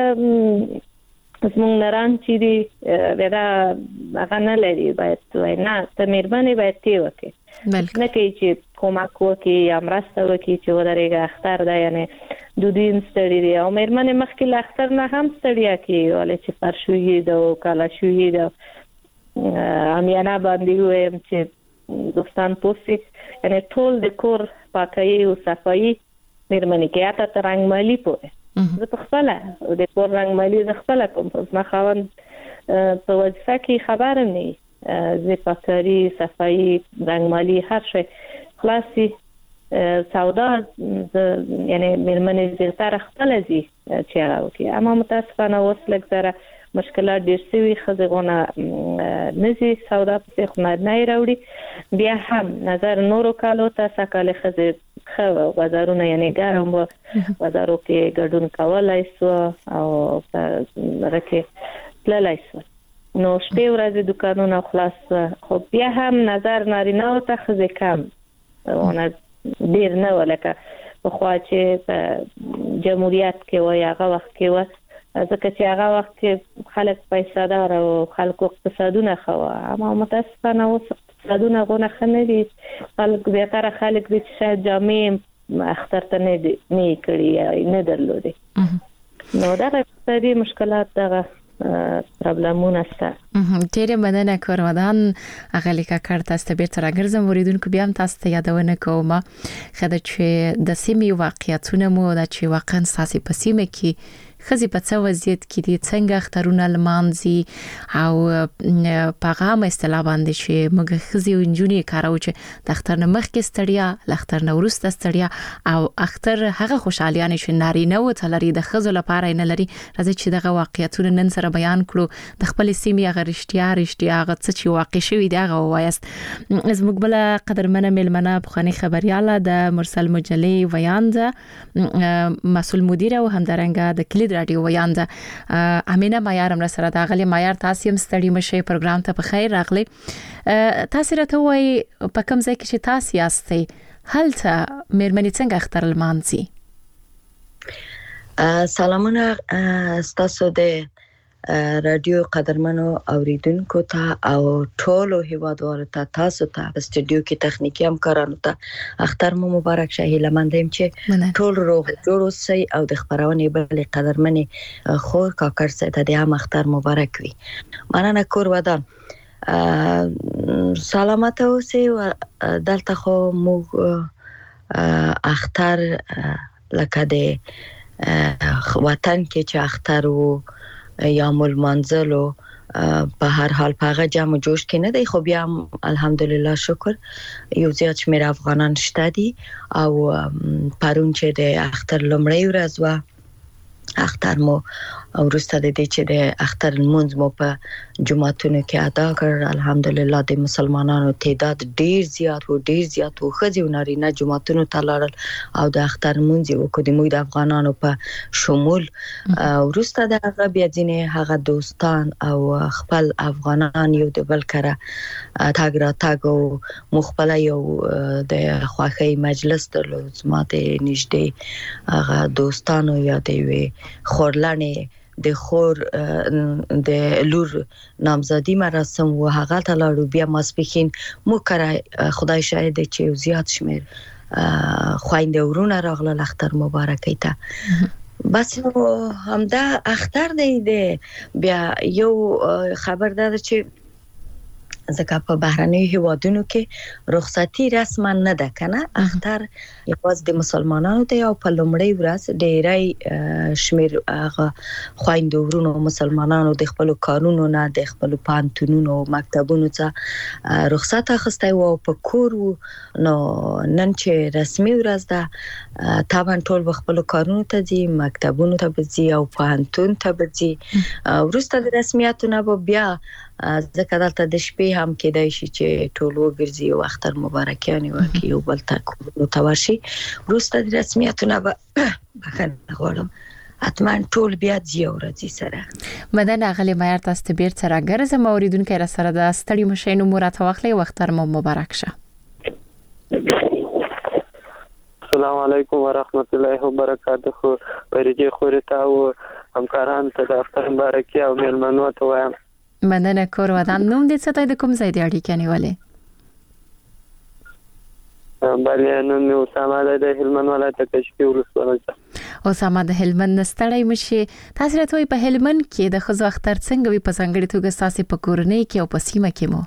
زموږ نران چې دي بیا هغه نه لري باید وای نه ته مېرمنې باید تی وکړي نه کوي چې کومک وکړي یا مرسته وکړي چې ودرېږه اختر ده یعنی دودین ستړي دي او مېرمنې مخکې له اختر نه هم ستړیا کوي ولې چې فرشویي ده او کالاشویي ده امیانه باندې وایم چې دوستان پوسي یعنی ټول د کور پاکي او صفایي مېرمنې کې اته ترنګ مالی پوره زه په خپل د کور رنګ مالی زه خپل کوم ما خاوند په وظیفه کې خبر نه زه پاکري صفایي رنګ مالی هر شي خلاصي سودا یعنی مېرمنې زیاتره خپل زی چې هغه کوي اما متاسفانه اوس لږ زره مشکلات ډېر سوي خزغونه نزي سودا په خو نه راوړي بیا هم نظر نورو کالو ته سکاله خزه خو بازارونه یعنی ګرم بازارو کې ګډون کولای سو او راکه تللای سو نو شپې ورځې دکانونه خلاص خو بیا هم نظر نارینه او ته خزه کم ونه ډیر نه ولکه په خوا چې په جمهوریت کې وای هغه وخت کې و ځکه چې هغه وخت کې خلک پیسې دار او خلکو اقتصادونه خو اما متاسفانه اوس اقتصادونه غونه خنه دي خلک بیا تر خلک د شاید جامې اختر ته نه دي نه کړی نه درلودي نو دا اقتصادي مشکلات دغه پرابلمونه سته ډېر مننه کورمدان اغلیکا کار تاسو ته بیرته راګرځم وریدونکو بیا هم تاسو ته یادونه کوم خدای چې د سیمې واقعیتونه مو د چې واقعا ساسي په سیمه کې خزي په څو وضعیت کې دي څنګه اخترونه لمانځي او پیغام اصطلاح باندې چې موږ خزي او انجونی کارو چې د اختر نه مخکې ستړیا لاختر نه ورسته ستړیا او اختر هغه خوشالیانه چې نارینه او تلري د خزو لپاره نه لري راځي چې دغه واقعیتونه نن سره بیان کړو د خپل سیمې هغه رښتیا رښتیا هغه څه چې واقع شوی دی هغه وایست زموږ بل قدرمنه ملمنه بخاني خبرياله د مرسل مجلې ویاند مسؤل مدیر او همدارنګه د کلید رادیو ویانده امینه معیار هم سره دا غلي معیار تاسو هم ستړي مشه پروګرام ته په خیر راغلي تاسو راته وای په کوم ځای کې چې تاسو یاستئ هلته مېرمنې څنګه اختر لمانځي سلامونه تاسو د رادیو قدرمنو اوریدونکو ته او ټولو هیوادوالو ته تاسو ته په استودیو کې تخنیکی همکارانو ته اختر مو مبارک شه هیله مندم چې ټول روغ جوړ اوسئ او د خبرونې بل قدرمنې خور کاکر سره د هم اختر مبارک وي مننه کور ودان سلامت اوسئ دلته خو مو اختر لکه د وطن کې چې اختر وو یا مول منزلو په هر حال په جمع جوش کې نه دی خو بیا الحمدلله شکر یو زیات شمیر افغانان شته دي او پرون چې د اختر لومړی ورځ و اختر مو او وروسته د دې چې د اختر لمونځ مو په جمعتونو کې ادا کړ الحمدلله د مسلمانانو تعداد ډیر زیات و ډیر زیات و خځې او نارینه جمعتونو ته لاړل او د اختر لمونځ وکړ د موږ د افغانانو په شمول وروسته د هغه بیا ځینې هغه دوستان او خپل افغانان یو د بل کره تاګ را تاګ او مخبل یو د خواخی مجلس درلود ما د نږدې هغه دوستانو یا د وی خورلانه د خور د لور نامزادی مراسم و هغه تلاړو بیا ماسپخین مو کړه خدای شاهد چې زیات شمیر خويندې ورونه راغله اختر مبارکي ته بس همدا اختر دی بیا یو خبر ده چې ځکه په بهرنی هیوادونو کې رخصتي رسما نه ده کنه اختر یوازې د مسلمانانو ته او په لومړی ورځ ډېری شمیر هغه خويندو ورونو مسلمانانو د خپل کارونو نه د خپل پانتونونو مکتبونو ته رخصت اخیسته او په کور نو نن چې رسمي ورځ ده طبعا ټول خپل کارونو ته ځي مکتبونو ته ځي او پانتون ته ځي ورسته د رسمیاتو نه بیا ځکه دلته د شپې هم کېدای شي چې ټول وګرځي او اختر مبارکیان ورکړي او بل تکو تواشي وروسته د رسمیاتونه به بخنه غواړم حتما ټول بیا زیو راځي سره مدن اغلی مایر تاسو ته بیرته راګرځم اوریدونکو را سره د ستړي مشینو مراد واخلې وختر مو مبارک شه. السلام علیکم ورحمت الله وبرکاته. ورجه خورته او همکاران ته د اختر مبارکي او میلمنو ته وایم. مننه کور ودان نوم دې څه ته د کوم ځای دی اړیکه نیولې؟ بله نوم یې اسامه د هلمند ولایت کشکی ولسوالۍ. اسامه د هلمند نستړی مشي. تاسو راته په هلمند کې د خزو اختر څنګه وي په څنګه توګه تاسو په کورنۍ کې او په سیمه کې مو؟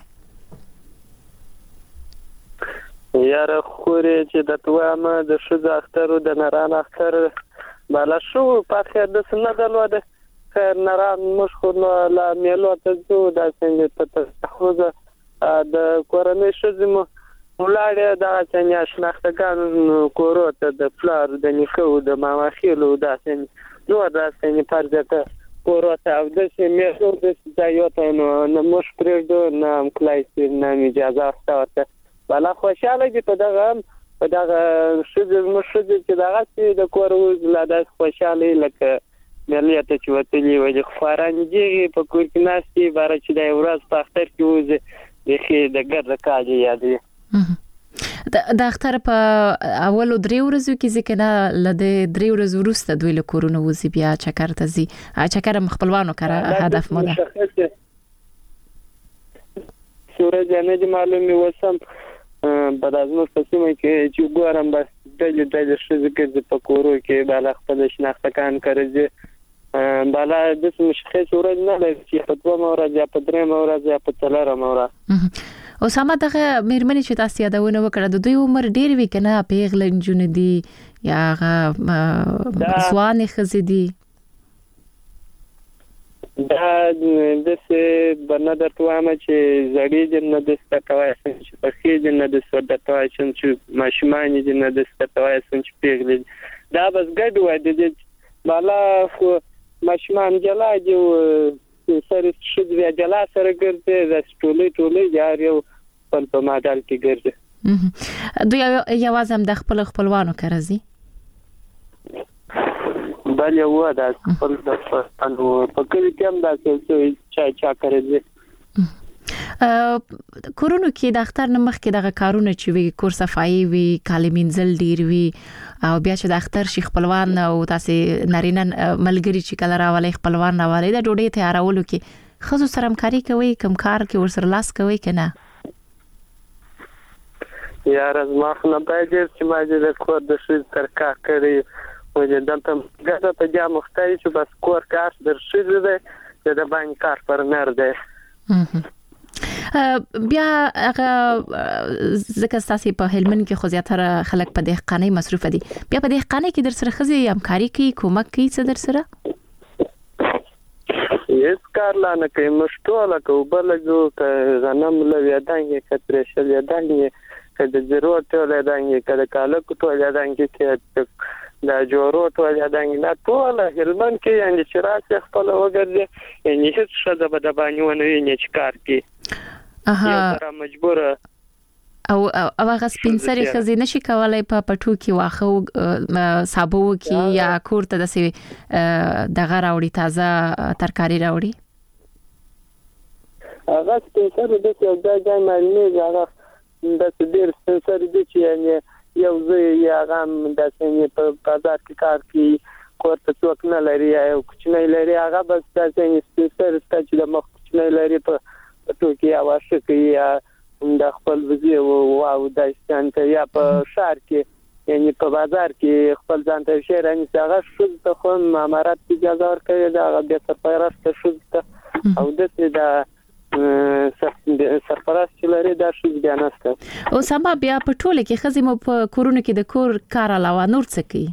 یاره خوري چې د توامه د شذ اختر او د نران اختر بالا شو په خیر د سنه دلوده خیر نران مشخور لا میلو ته زو د څنګه په تخوزه د کورنۍ شذم ولاړه د څنګه شناختګان کورو ته د فلار د نیکو د ماما خېلو د څنګه نو د څنګه پرځته کورو ته او د میلو د ځایوته نو مش پرېږدو نام کلایسي نام اجازه واستوته بالا خوشاله دي په دغه په دغه شذ مشذ چې دغه چې د کور ولاده خوشاله لکه مليته چې وتلی وي خورانجي په کور کې ناشتي بار چې د ورځ په اختر کې وځي د د ګر کاږي یادي د اختر په اولو درې ورځو کې ځکه نه لده درې ورځې وروسته دوی له کورونو وځي بیا چکر ته ځي چکر خپلوانو کړه هدف مو ده سورج نه دي معلومه وسم په دازمو قسمه کې چې ګورم بس د دې شذ کې په کورو کې بالا خپل شناختکان کړی بالا د مشخص ورځ نه لري چې په دوه ورځې یا په درې ورځې یا په څلور ورځې. اوسامه دغه مېرمنې چې تاسو یادونه وکړه د دوی عمر ډیر وی کنه پیغلن جون دي یا هغه ځوان خزې دي دا د څه بنادر توامه چې زړی د نه د ستوای چې په خې د نه د ستوای چې ماشومان د نه د ستوای چې پیغلې دا بس ګډ وای د بالا خو ماشومان جلا دی سره شد بیا جلا سره ګرځي د ټولې ټولې یار یو په په ماډل کې ګرځي دوی یوازې هم د خپل خپلوانو کړزي بل یو دا خپل د انو په کلی کې هم دا څه چا چا کړی کورونو کې د اختر نمخ کې دغه کارونه چې وی کور صفایي وی کالمینزل ډیر وی او بیا چې د اختر شي خپلوان او تاسو نارینه ملګری چې کله راولي خپلوان راولي د ډوډۍ تیارولو کې خزو سره همکاري کوي کوم کار کې ورسره لاس کوي کنه یار از ما خو نه باید چې ما دې د کور د شي ترکا کړی و دې دلته ګټه په جا مختلف چې بس کور کار در شي دې د باندې کار پر نر دی بیا هغه ځکه تاسو په هلمند کې خو زیاتره خلک په دهقانۍ مصروف دي بیا په دهقانۍ کې در سره خزي همکاري کوي کومک کوي څه در سره هیڅ کار لانه کوي مشټوله کو بلګو ک غنم لوي دانګي کترې شل دانګي کله ضرورت له دانګي کله کاله کو ټول دانګي کې دا جوړو ټول دانګي نه ټول هلمند کې یعنی چې راځي خپل وګرځي یعنی هیڅ شته به د باندې ونه نه چکار کوي اها مجبور او او هغه سپینسري خزي نشي کولای په پټو کې واخو صابو کې یا کورته د سي دغه راوړي تازه ترکاری راوړي هغه سپینسري د یو ځای مالني هغه د ډیر سپینسري د چې یعنی یو ځای یا غم د څنګه په بازار کې کار کوي کورته څوک نه لري او کوچنی لري هغه بس د څنګه سپینسري چې د مخ کوچنی لري په ټوکی اواشه کوي د خپل وزي او د ستانته یا په شهر کې یعنی په بازار کې خپل ځان ته شهر ان څنګه شو ته خو امارات اجازه ورکړي دا د سفارت شو او د د سرپرست لري دا شو بیا نسته او سم بیا په ټوله کې خزي مو په کورونو کې د کور کار علاوه نور څه کوي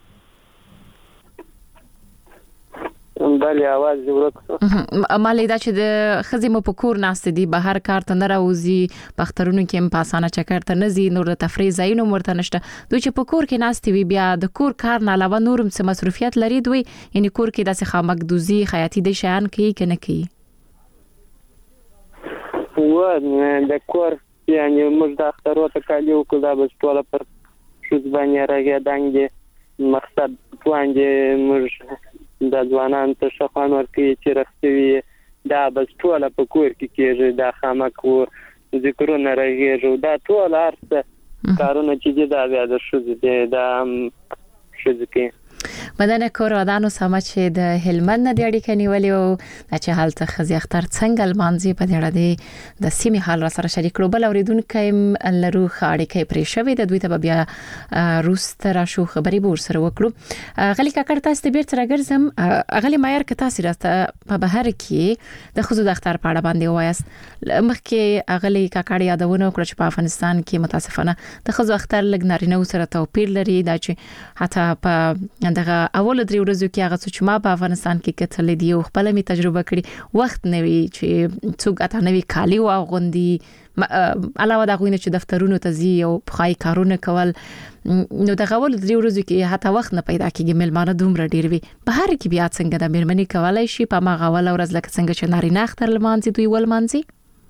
بله आवाज ورکړه مالې دا چې د خزي مو په کور ناست دي بهر کار ته نه راوځي پخترونو کې هم پاسانه چکر ته نه زی نور د تفریح ځایونو مرته نشته دوی چې په کور کې ناست وي بیا د کور کار نه علاوه نورم څه مصروفیت لري دوی یعنی کور کې داسې خامکدوزي خیاطي د شیان کوي کنه کوي و د کور یعنی موږ د اخترو ته کالي وکړو دا بس ټوله پر ښځو باندې راګېدنګ دي مقصد باندې موږ د ځوانانو ته ښه خوند ورکوي چې رخصوي دا بس ټوله په کور کې کېږي دا خامک و ذکرونه راګېږي دا ټول هر څه کارونه چې دي دا بیا د ښځو دي دا ښځو کوي. مدنه کور ودانو سم چې د هلمند نه د اړیکې نیولې او چې حالت خزي اختر څنګه لمانځي په دې اړه د سیمې حال را سره شریک کړو. بل اوریدونکو لرو خاړې پرې شوې د دوی ته بیا روس تر شو خبري بور سره وکړو. غلي کاکړ تاسو ته بیرته راګرځم غلي مایر ک تاسو راته په بهر کې د خزو د اختر په اړه باندې وایست. مخکې غلي کاکړ یادونه وکړه چې په افغانستان کې متاسفانه د خزو اختر لګ نارینه سره توپیر لري دا چې حتی په دغه اول درې ورځو کې هغه څه چې ما په افغانستان کې کتل دي او خپل می تجربه کړی وخت نوي چې څوک اته نوي کالی واغوندي علاوه دا غوینه چې دفترونو ته زی او پخای کارونه کول نو د غول درې ورځو کې حتی وخت نه پیدا کیږي ملمانه دومره ډیر وي. په هر کې بیا څنګه د میرمنې کولای شي په ما غول ورځ لکه څنګه چې نارینه اختر لمانځي دوی ول مانځي.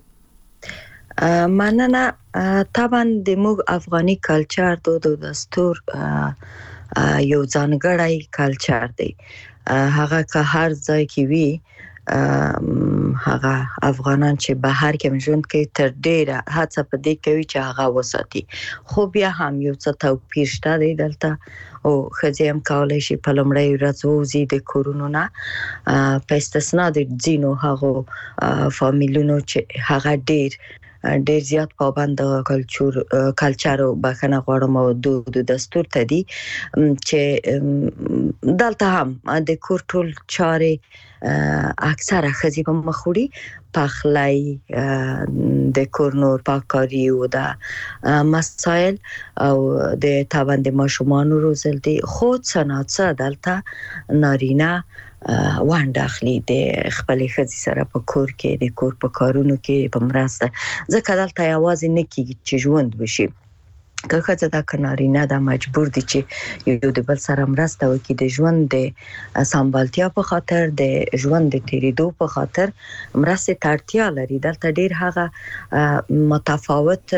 مننه. طبعا د موږ افغاني کلچر دود او دستور یو ځانګړی کلچر دی. هغه که هر ځای کې وي هغه افغانان چې بهر کې ژوند کوي تر ډیره هڅه په دې کوي چې هغه وساتي. خو بیا هم یو څه توپیر شته دی دلته او خځې هم کولای شي په لومړۍ ورځ وځي د کورونو نه په استثنا د ځینو هغو فامیلونو چې هغه ډیر ډیر زیات پابند کلچر کلچر او بخنه غواړم او دود دستور ته دي چې دلته هم د کور ټول چارې اکثره خزي په مخوري پخلای د کور نور پاککاری او د مسائل او د تابند ماشومان روزل دي خود صنعت دلته نارینه وان داخلي د خپل خزي سره په کور کې د کور په کارونو کې په مرسته ځکه دلته یوازې نه کیږي چې ژوند وشي که خزه دا کنارینه دا مجبور دي چې یو د بل سره مرسته وکړي د ژوند د سمبالتیا په خاطر د ژوند د تیریدو په خاطر مرسته تړتیا لري. دلته ډیر هغه متفاوت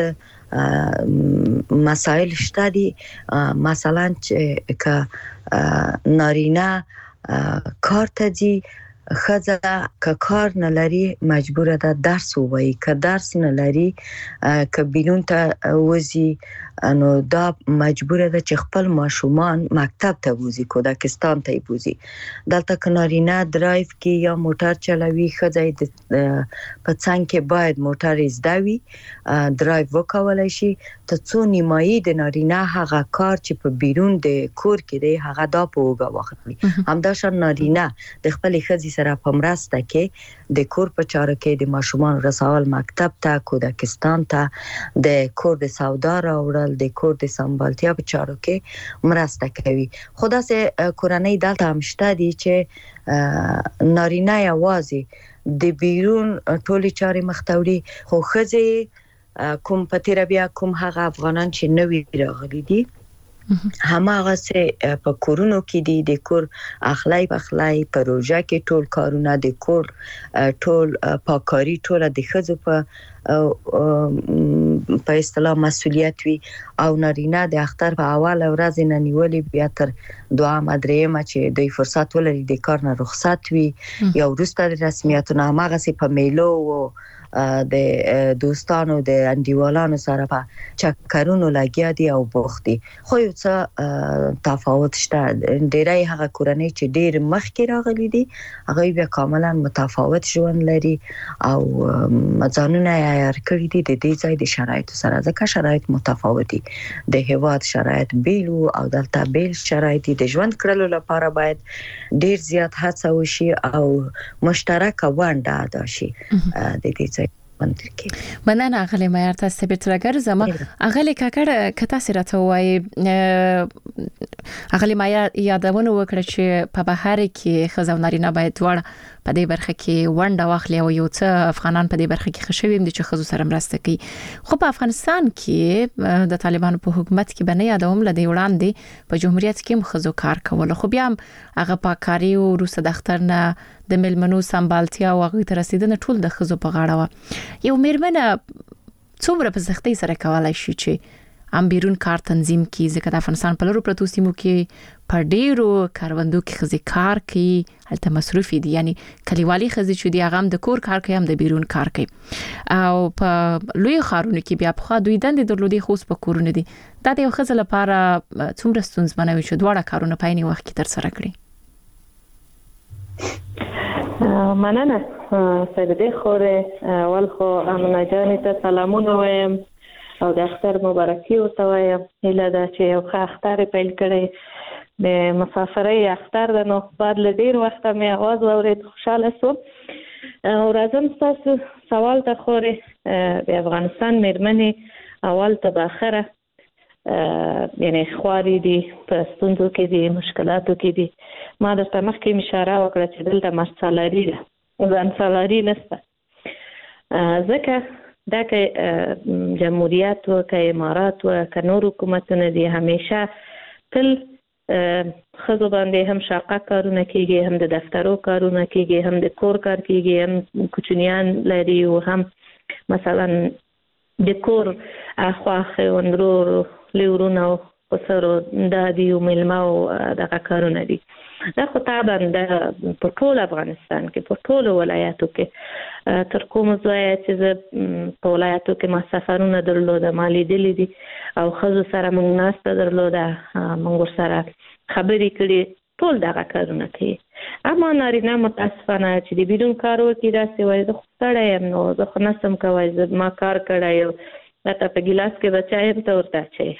مسائل شته دي مثلا چې ک نارینه کار ته دي خزه که کار نه لري مجبور ده درس ووایي که درس نه لري که بیرون ته وزي نو دا مجبور ده چې خپل ماشومان مکتب ته وزي کودکستان ته وزي. دلته کنارینه درایو کې یا موټر چلوي خزه د په څنګ کې باید موټر زده وي درایو وکولای شي ته څو نیمایي د نارینه هغه کار چې په بیرون د کور کې دی هغه دا په وګه واخلي. همداشان نارینه د خپل خزي سره په مرسته کې د کور په چارو کې د ماشومان رسول مکتب ته کودکستان ته د کور د سودا راوړل د کور د سمبالتیا په چارو کې مرسته کوي. خدا سه کورنۍ دلته هم شته دي چې نارینه یوازې د بیرون ټولي چارې مختوري خو خزي کوم پتیره بیا کوم هغه افغانان چې نوی راغلي دي هماغه سه په کورونو کې دي د کور اخلای بخلای پروژه کې ټول کارونه د کور ټول پاکاری ټول د خزو په په اصطلاح مسؤلیت وي او نارینه د اختر په اول ورځ نه نیولې بیا تر دوه مدرېمه چې د فرصت ولري د کار نه رخصت وي یا ورسته رسمیتونه هغه سه په میلو او د دوستانو د انډیوالانو سره په چکرونو لګیا دي او بوختي. خو یو څه تفاوت شته ډېرای هغه کورنۍ چې ډېر مخکې راغلي دي هغه بیا کاملا متفاوت ژوند لري او ځانونه عیار کړی دي د دې ځای د شرایطو سره ځکه شرایط متفاوت دي د هیواد شرایط بیل او دلته بیل شرایط د ژوند کړلو لپاره باید ډېر زیات هڅه وشي او مشترک ونډه ادا شي د دې مننه غلي مایر تاسو به ترګر زما غلي کاکړ کته سره ته وای غلي مایر یادونه وکړه چې په بهر کې خزو نارینه باید وړ په دې برخه کې ونډه واخلي او یو څه افغانان په دې برخه کې خښوي هم چې خزو سره مرسته کوي. خو په افغانستان کې د طالبانو په حکومت کې بنه یادوم لدی وړاندې په جمهوریت کې هم خزو کار کول، خو بیا هغه پاکاري او روسه د اختر نه د ملمنو سمبالتیا او هغه تر رسیدنه ټول د خزو په غاړه و. یو میرمنه څومره په سختۍ سره کولای شي چې ام بیرون کار تنظیم کی، ځکه د افغانستان په لرو پرتو سیمو کې په ډیرو کاروندو کې خزي کار کوي، هلته مصروفي دي، یعنی کلیوالي خزي چې دی هغه هم د کور کار کوي هم د بیرون کار کوي. او په لوی خارونو کې بیا په خوا دوی دند درلودي خو په کورونه دي. دا د یو خزل لپاره څومره ستونزمنه وي چې دواړه کارونه په عین وخت کې تر سره کړي. مننه سیدې خوره، اول خو امنه جان ته سلامونه وایم او د اختر مبارکي ورته وایم. هیله ده چې یو ښه اختر پیل کړی د مسافرۍ اختر د نو بعد له ډیر وخت مې आवाज واورید، خوشاله شوم. او راځم تاسو سوال ته خوره. د افغانستان میرمنې اول ته به اخره یعنی خواري دي، په ستونزو کې دي، مشکلاتو کې دي. ما درته مخکې اشاره وکړه چې دلته مرسالاري ده، ځان سالاري نشته، ځکه دا که جمهوریت و که امارات و که نور حکومتونه دي همیشه تل خزو باندې هم شاقه کارونه کیږي، هم د دفترو کارونه کیږي، هم د کور کار کیږي، هم کوچنیان لري او هم مثلا د کور اخواخ و اندرور لیورونه و قصر و دادی و ملمه و دقه کارونه دي. دا خو طبعا د په ټول افغانستان کې په ټول ولایاتو کې تر کوم ځای چې په ولایاتو کې ما سفرونه درلوده، ما لیدلې دي او خزو سره موږ ناسته درلوده، موږ سره خبرې کړې، ټول دغه کارونه کوي. اما نارینه متاسفانه چې د بیرون کار وکړي داسې وایي زه خو ستړی یم، نو زه خو نسم کوی، زه ما کار کړی یم، راته په ګیلاس کې به چای هم ته ورته اچوي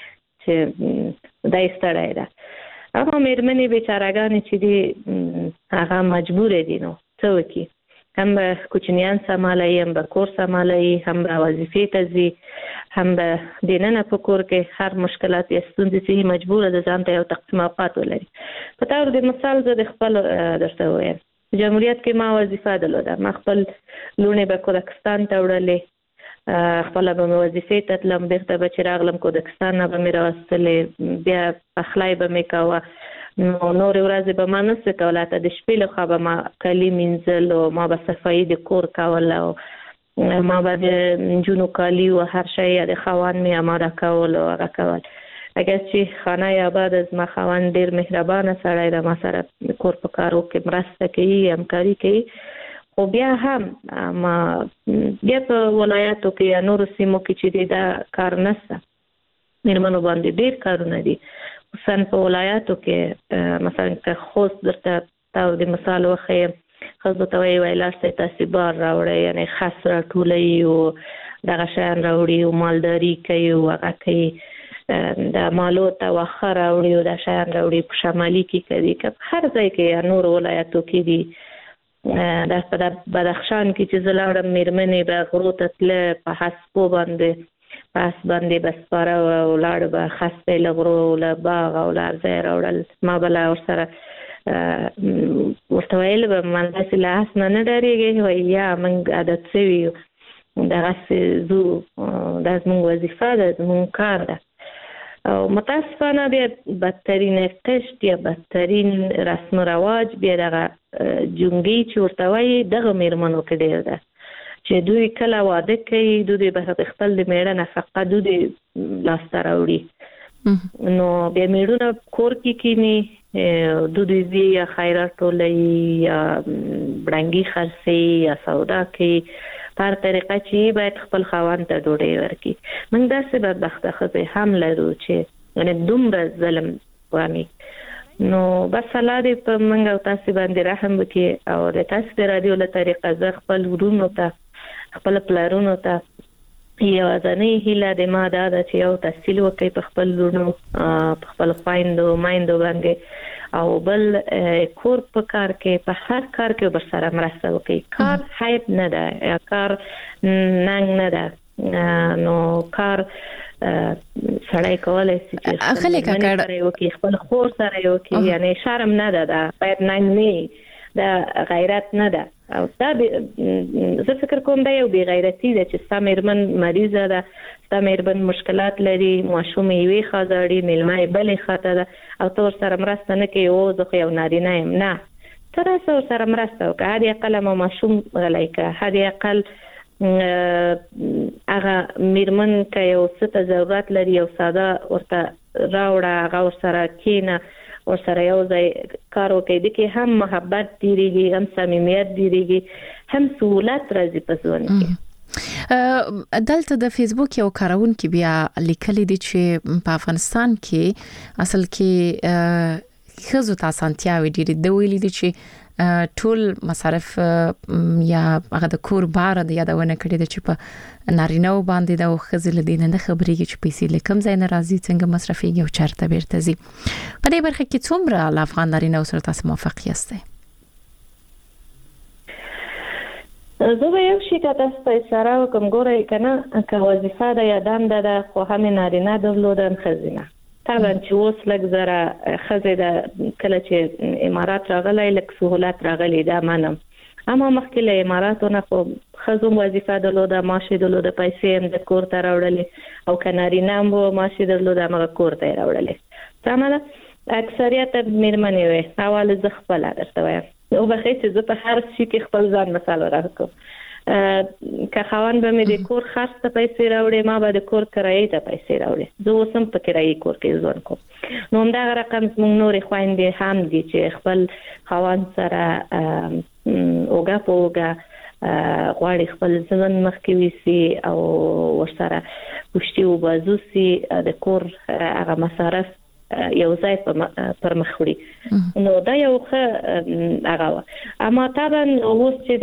چې دی ستړی ده. اما میرمنې بیچارهګانې چې دي هغه مجبور دي، نو څه وکړي، هم به کوچنیان سمالوي، هم به کور سمالوي، هم به وظیفې ته ځي، هم به دننه په کور کې هر مشکلات یا ستونزې چې مجبوره ده ځان ته یو تقسیم اوقات ولري. په طور د مثال زه د خپل درته وایم، جمهوریت کې ما وظیفه درلوده، ما خپل لوڼې به کودکستان ته وړلې، خپل به مې وظیفې ته تلم، بیرته به چې راغلم کودکستان نه به مې راوستلې، بیا پخلی به مې کوه، نو نورې ورځې به ما نسو کوله، حتی د شپې لخوا به ما کالي مینځل او ما به صفایي د کور کول او ما به د نجونو کالي او هر شی د خاوند مې اماده کول او هغه کول. اگر چې خانه آباد زما خاوند ډېر مهربانه سړی ده، ما سره کور په کارو کې مرسته کوي، همکاري کوي. خو بیا هم ما بیا په ولایاتو کې یا نورو سیمو کې چې دا کار نشته، میرمنو باندې ډېر کارونه دي، خصوصا په ولایاتو کې. مثلا که خوست درته تاسو د مثال وښیم، ښځو ته وایي وایي لاړ شئ تاسې بار راوړئ، یعنې خس راټولوي او دغه شیان راوړي او مالداري کوي او هغه کوي، د مالو ته واښه راوړي او دا شیان راوړي، په شمالي کې کوي، که په هر ځای کې یا نورو ولایاتو کې دي. دا په بدخشان کې چې زه لاړم، میرمنې به غرو ته تله، په هسپو باندې په هس باندې به سپاره او لاړ به خس به له غرو له باغ او له هر ځای راوړل. ما به له ورسره ورته ویل به من داسې له هس نه نه ډارېږې، وایي یا موږ عادت شوي یو، دغسې ځو، دا زموږ وظیفه ده، زموږ کار ده. او متاسفانه بیا بدترین قشت یا بدترین رسم و رواج بیا دغه جونګي چې ورته وایي دغه میرمنو کې ډېر ده، چې دوی کله واده کوي، دوی به د خپل د میړه نفقه دوی لاسته راوړي، نو بیا میړونه کور کې کینی، دوی ځي یا خیرات ټولوي یا بړنګي خرڅوي یا سودا کوي، په هر طریقه چې باید خپل خاوند ته ډوډۍ ورکړي. موږ داسې بدبخته ښځې هم لرو چې یعنې دومره ظلم وامي. نو بس الله دې په موږ او تاسې باندې رحم وکړي او د تاسې د راډیو له طریقه زه خپل ورونو ته، خپل پلارونو ته یوازنۍ هیله د ما دا ده چې یو تحصیل وکړي په خپل لورونو، په خپل خویندو میندو باندې، او بل کور په کار کې، په هر کار کې ورسره مرسته وکړي. کار عیب نه ده یا کار ننګ نه ده، نو کار سړی کولی شي چې خپل مېرمنې سره یې وکړي، خپل خور سره یې وکړي، یعنې شرم نه ده، دا باید ننګ نه وي، دا غیرت نه ده. او دا زه فکر کوم دا یو بی غیرتی ده چې ستا میرمن مریضه ده، ستا میرمن مشکلات لري، ماشوم یې وی خاځړي، میلمه یې بلې خاطه ده او ته ورسره مرسته نه کوي. او زه خو یو نارینه یم، نه، ته راسه ورسره مرسته وکړه. حد اقل مو ماشوم غلی کړه، حد اقل هغه میرمن که یو څه ته ضرورت لري یو ساده ورته راوړه، هغه ورسره کینه، ورسره یو ځای کار وکړي. د کې هم محبت ډیریږي، هم صمیمیت ډیریږي، هم سهولت راځي په ژوند کې. دلته د فیسبوک یو کارونکي بیا لیکلي دي چې په افغانستان کې اصل کې خزو ته اسانتیاوي ډیری د ویلي دي چې ټول مصارف یا هغه د کور بار د یادونه کړی د چې په نارینه باندې د خزل دین نه خبرېږي چې پیسې لکم ځای نه راځي، څنګه مصرفيږي او چرته بیرته ځي. په دې برخه کې څومره ل افغان نارینه سره تاسو موافق یاست؟ زه به یو شي ته تاسو ته اشاره وکم، ګورئ کنه که وظیفه د یادم ده خو هم نارینه درلودن خزینه طبعا چې اوس لږ زره خزه د کله چې امارات راغلی لږ سهولت راغلی دا منم، اما مخکې له اماراتونه خو خزو وظیفه درلوده، معاش درلوده، پیسې هم د کور ته راوړلې او کنارینه هم معاش درلوده هغه کور ته راوړلې. سمه ده اکثریت میرمنې وي. اول زه خپل درته وایم او بخې چې زه په هر شي کې خپل ځان مثال راکوم. که خوان به مې د کور خرڅ ته پیسې راوړي، ما به د کور کرایې ته پیسې راوړي. زه اوس هم په کرایې کور کې ژوند کوم. نو همدغه رقم زموږ نورې خویندې هم دي چې خپل خوان سره اوږه په اوږه غواړي خپل ژوند مخکې ویسي او ورسره پشتي او بازو سي د کور هغه مصارف یو ځای پر مخ وړي. نو دا یو ښه هغه، اما طبعا اوس چې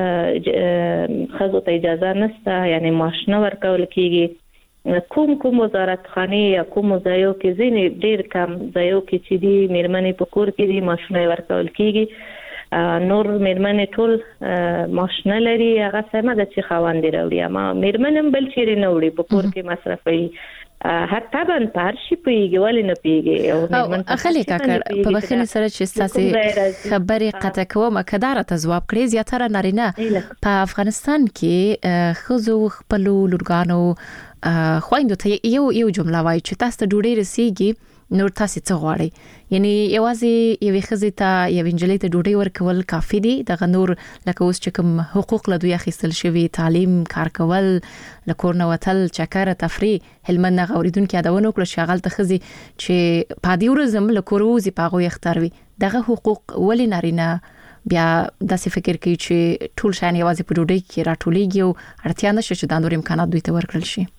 د خزو ته اجازه نشته، یعنی معاش نه ورکول کیږي. کوم کوم وزارتخانه یا کوم ځایو کې ځینې ډیر کم ځایو کې چې دی میرمنې په کور کې دی معاشونه ورکول کیږي، نور میرمنې ټول معاش نه لري. هغه سمه ده چې خاوند راوړي، اما میرمنم بل چیرې نه وړي په کور کې مصرفي. حتی بن پارشي پیږي ولې نه پیږي او اخلي کاکړ په بخنه سره چې تاسو خبرې قطع کوم کدارت جواب کړی زیاتره نارینه په افغانستان کې خزو خپل لورګانو خويندو ته یو یو جمله وایي چې تاسو ته ډوډۍ رسیږي نور تاسو څه غواړئ، یعنی یوازې یو خزې ته یو انجلۍ ته ډوډۍ ورکول کافي دي. دغه نور لکه اوس چې کوم حقوق له دوی اخیستل شوی، تعلیم، کار کول، لکور نه وتل، چکر، تفریح، هلمند غوړیدونکو یادونه کړو شغال ته خزي چې پادي ورزم لکور وزي پاغو یختاروي. دغه حقوق ولې نارینه بیا داسې فکر کوي چې ټول شان یوازې په ډوډۍ کې راټولېږي او اړتیا نشي چې د نور امکانات دوی ته ورکړل شي؟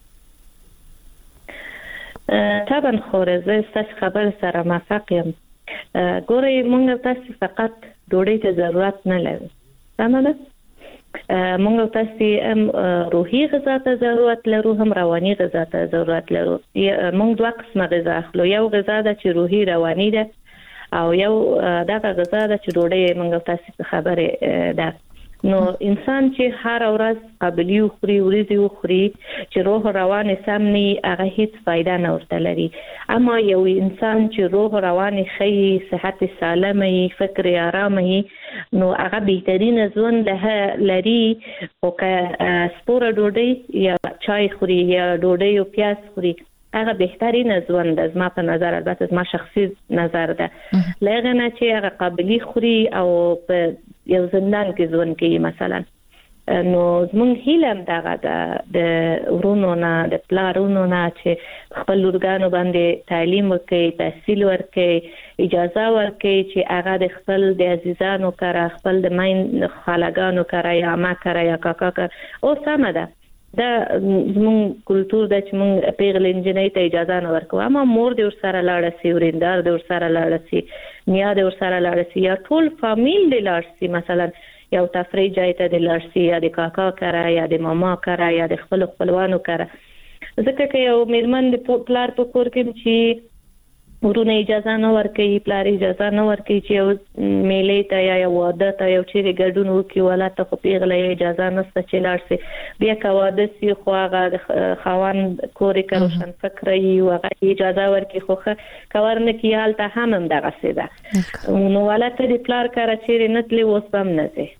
طبعا خورزه ستاسو خبر سره موافق یم. ګورئ موږ تاسو فقط ډوډۍ ته ضرورت نه لرو، سمه ده؟ موږ تاسو هم روحي غذا ته ضرورت لرو، هم رواني غذا ته ضرورت لرو. موږ دوه قسمه غذا اخلو، یو غذا ده چې روحي رواني ده او یو دغه غذا ده چې ډوډۍ موږ تاسو خبره ده. نو انسان چې هر ورځ قابلیت خوري ورځي خوري چې روح روان سم نه هغه هیڅ فائدہ نه ورته لري. اما یو انسان چې روح روان خي، صحت سالمه، فکر آرام وي، نو هغه بهترین ژوند له لري. او که سپوره ډوډۍ یا چای خوري یا ډوډۍ او پیاز خوري هغه بهترین ژوند ده زما په نظر، البته زما شخصي نظر ده. لغه نه چې هغه قابلیت خوري او په یو زندان کې ژوند کوي مثلا. نو زمونږ هیله دغه د ورونو نه د پلارونو نه چې خپل لورګانو باندې تعلیم وکړي، تحصیل ورکړي، اجازه ورکړي چې هغه د خپل د عزیزانو کړه، خپل د مین خالګانو کړه یا ما کړه یا کاکا کړه او سمه ده. دا زمونږ کلتور د چې مونږ پیغلې انجنۍ ته اجازه نه ورکو، اما مور د ورسره لاړه سي، ورندار د ورسره لاړه سي، نیا د ورسره لاړه سي، یا ټول فامیل د لاړه سي، مثلا یو تفریح ځای ته د لاړه سي، یا د کاکا کړه یا د ماما کړه یا د خپل خپلوانو کړه. ځکه چې یو میرمن د پلار په کور کې چې ورونه اجازه نه ورکوي، پلار اجازه نه ورکوي چې یو میلې ته یا یو واده ته یو چیرې ګډون وکړي، ولاته خو پیغلې اجازه نشته چې لاړ شي. بیا که واده سي خو هغه خاوند کورې که روشن فکره وي او هغه اجازه ورکړي، خو ښه که ورنه کړي هلته هم همدغسې ده. نو ولاته د پلار کره چیرې نه تلي اوس به هم نه ځي.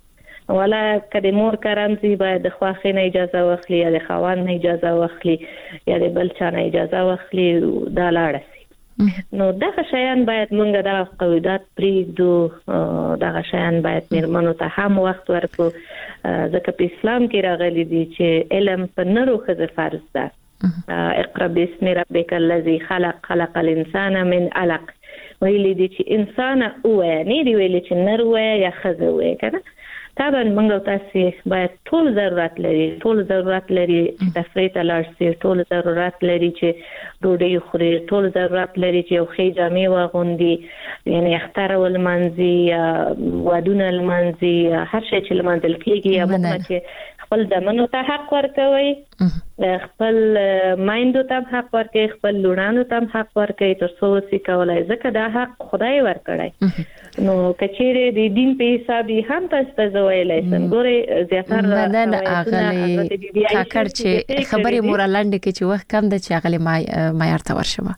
ولا کله مور کارنځي باید د خواخې نه اجازه واخلي یا د خاوند نه اجازه واخلي یا د بل چا نه اجازه واخلي دا لاړه نو دغه شیان باید موږ د قواعد پریږدو دغه شیان باید میرمنو ته هم وخت ورکړو ځکه په اسلام کې راغلي دي چې علم په نرو ښځو فرض ده اقرا بسم ربک الذی خلق خلق الانسان من علق ویلي دي چې انسان او نه دی ویلي چې نر و یا ښځه و کنه طبعا موږ تاسو باید ټول ضرورت لري ټول ضرورت لري چې تفریح ته لاړ شي ټول ضرورت لري چې ډوډۍ خوري ټول ضرورت لري چې یو ښه جامې واغوندي یعنی اختر ولمنځي ودونه لمنځي هر شي چې لمنځل کېږي یا موږ چې خپل دمنو ته حق ورکوي خپل مایندو ته حق ورکوي خپل لونانو ته حق ورکوي تر څو چې کولای ځکه دا حق خدای ورکړي نو کچېره د دین په حساب هم تاسو ته ویلای سم ګوري زیاتره مدن اغلی کاکر چې خبرې مورلاند کې چې وخت کم د چې اغلی ما معیار ته ورشمه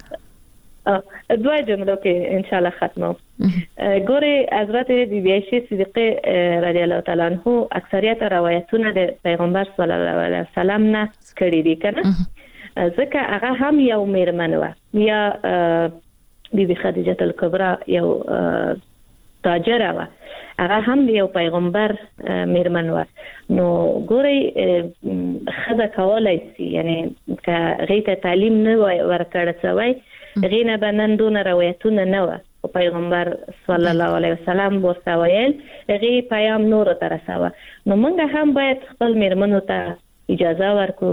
دوه جملو کې ان شاء الله ختمو ګوري حضرت بیبي عائشه صدیقه رضی الله تعالی عنها اکثریت روایتونه د پیغمبر صلی الله علیه وسلم نه کړي دي کنه ځکه هغه هم یو میرمن و یا بیبي خدیجه الکبرى یو تاجره و هغه هم یو پیغمبر میرمن و نو ګوري خدای کولای شي یعنی که غیته تعلیم نه ورکړل شوی غینه بنندونه روایتونه نه و پیغمبر صلی الله علیه وسلم ورته ویل غي پیام نور ته رساوه نو موږ هم باید خپل میرمنو ته اجازه ورکو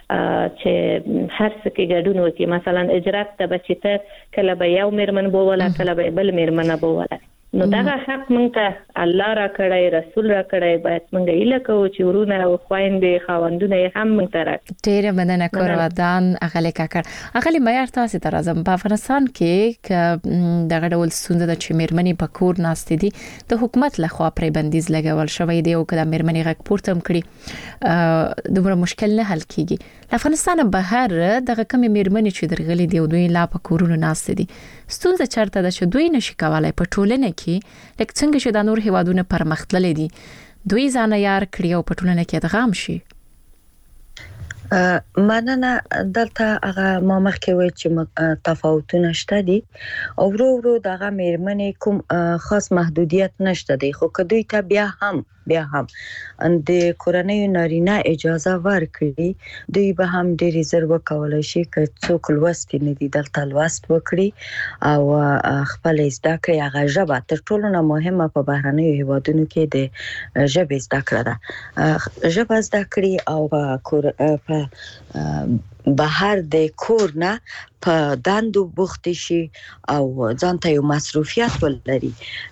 چې هر څه کې ګډون وکړي مثلا اجرات ته بچته کله به یو میرمن بوله کله به بل میرمن بوله نو دا حق مونږ ته الله را کړی رسول را کړی باید مونږ یې لکه چې ورونه او خويندې خاوندونه هم مونږ ته راکړي ډېر مننه کور ودان اغلی کاکر اغلی معیار تاسو ته راځم په افغانستان کې ک دغه ډول ستونزه د چې میرمنې په کور ناستې دي د حکومت لخوا پرې بندیز لګول شوی دی او کله میرمنې غږ پورته کړي دومره مشکل نه حل کیږي افغانستان بهر دغه کم میرمنې چې درغلي دی او دوی لا په کورونو ناستې دي ستونزه چرته ده چې دوی نشي کولای په ټولنه کې لکه څنګه چې د نور هیوادونو پرمختللي دي دوی ځان یار کړی او په ټولنه کې ادغام شي مننه دلته هغه ما مخکې وایي چې تفاوتونه شته دي او ورو ورو دغه میرمنې کوم خاص محدودیت نشته دي خو که دوی ته بیا هم بیا هم د کورنۍ نارینه اجازه ورکړي دوی به هم ډېر زر وکولای شي که څوک لوست نه دي دلته لوست وکړي او خپل زده کړې هغه ژبه تر ټولو نه مهمه په بهرنیو هیوادونو کې د ژبې زده کړه ده ژبه زده کړي او په بهر د کور نه په دندو بوخت شي او ځان ته یو مصروفیت ولري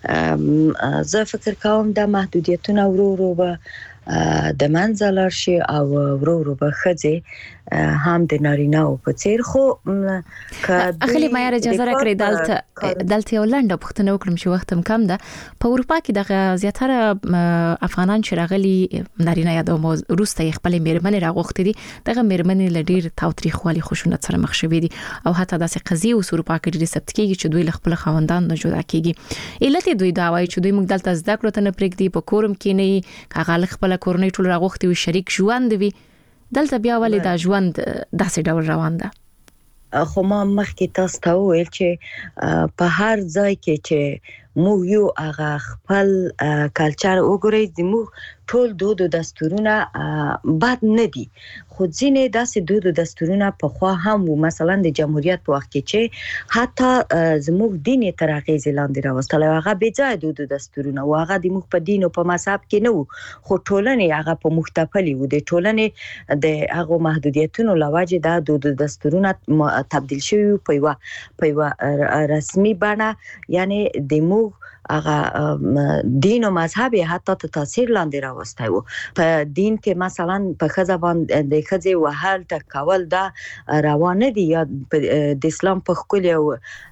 زه فکر کوم د محدودیتونو ورو ورو به د منځ لار شي او ورو ورو به ښځې هم د نارینه او په څیر خو اخلي معیار اجازه راکړي دلته دلته یو لنډه پوښتنه وکړم چې وخت هم کم ده په اروپا کې دغه زیاتره افغانان چې راغلي نارینه یا د روسته خپل میرمنې راغوښتي دي دغه میرمنې لډیر تاوتریخوالي خشونت سره مخ شوي دي او حتی داسې قضیه اوس اروپا کې ډېر ثبت کیږي چې دوی خپل خاوندان نه جدا کیږي علت دوی دا وایي چې دوی موږ دلته زده کړو ته نه پرېږدي په کورم کې نه کاغه خپل کورنۍ ټول راغوښتي وي شریک ژوند وي دلته بیا ولې دا ژوند داسې ډول روان ده خو ما مخکې تاسو ته ویل چې په هر ځای کې چې موږ یو هغه خپل کلچر وګورئ زموږ ټول دود او دستورونه بد نه دي خو ځینې داسې دود او دستورونه په خوا هم وو مثلا د جمهوریت په وخت کې چې حتی زموږ دین تر اغیز لاندې راوستل هغه بې ځای دود او دستورونه او هغه د موږ په دین او په مذهب کې نه وو خو ټولنې هغه په مختلفي وو د ټولنې د هغه محدودیتونو لوجه د دود او دستورونه تبدیل شوی په یو په یو رسمي بڼه یعنی د موږ هغه دین او مذهب حتی ته تاثیر لاندې راوستي وو په دین کې مثلا په خزه باندې د خزه وهل تکول دا روانه دي یا د اسلام په خپل او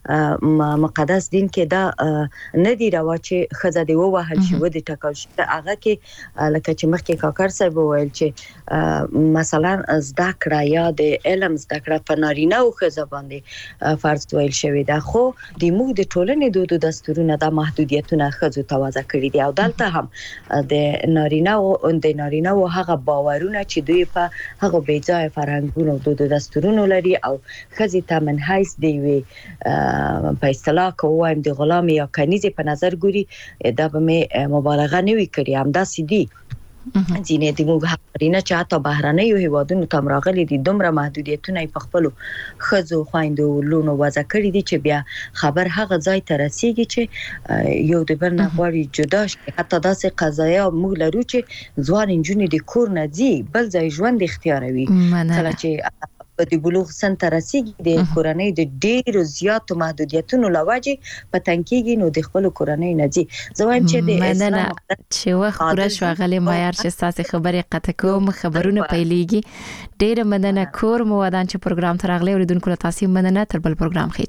مقدس دین کې دا نه دی روا چې خزه دی وهل شي و د ټکل شي هغه کې لکه چې مخکې کاکر صاحب وویل چې مثلا زده کړه یا د علم زده کړه په نارینه او خزه باندې فرض ویل شوی دا خو د موږ د ټولنې دود او دستورونه د محدودیتونه خځو ته وضع کړی دي او دلته هم د نارینه او د نارینه او هغه باورونه چې دوی په هغه بیځای فرهنګونو او د دستورونو لري او خځې ته من حیث دی وي په اصطلاح کوم د غلام یا کنیزه په نظر ګوري دا به مې مبالغه نه وی کړی هم دا سیدی ځینې د مغفرینه چې حتی بهرنیو هیوادونو ته راغلي دي دومره محدودیتونه په خپل خزو خويندو لونو وضع کړی دي چې بیا خبر هغه ځای ته رسیږي چې یو د بل نه غواړي جدا شي حتی داسې قضایا موږ لرو چې ځوان انجونې د کور نه ځي بل ځای ژوند اختیاروي کله چې د بلوغ سن ته رسیږي د کورنۍ د ډېرو زیاتو محدودیتونو لوجه په تنکیږي نو د خپل کورنۍ نه ځي زوایم چې د اسلام چې وخت پوره شو غلې معیار چې تاسو خبرې قطع کوم خبرونه پیلېږي ډېر مننه کور مو ودان چې پروګرام تر اغلی اوریدونکو له تاسو مننه تر بل پروګرام خې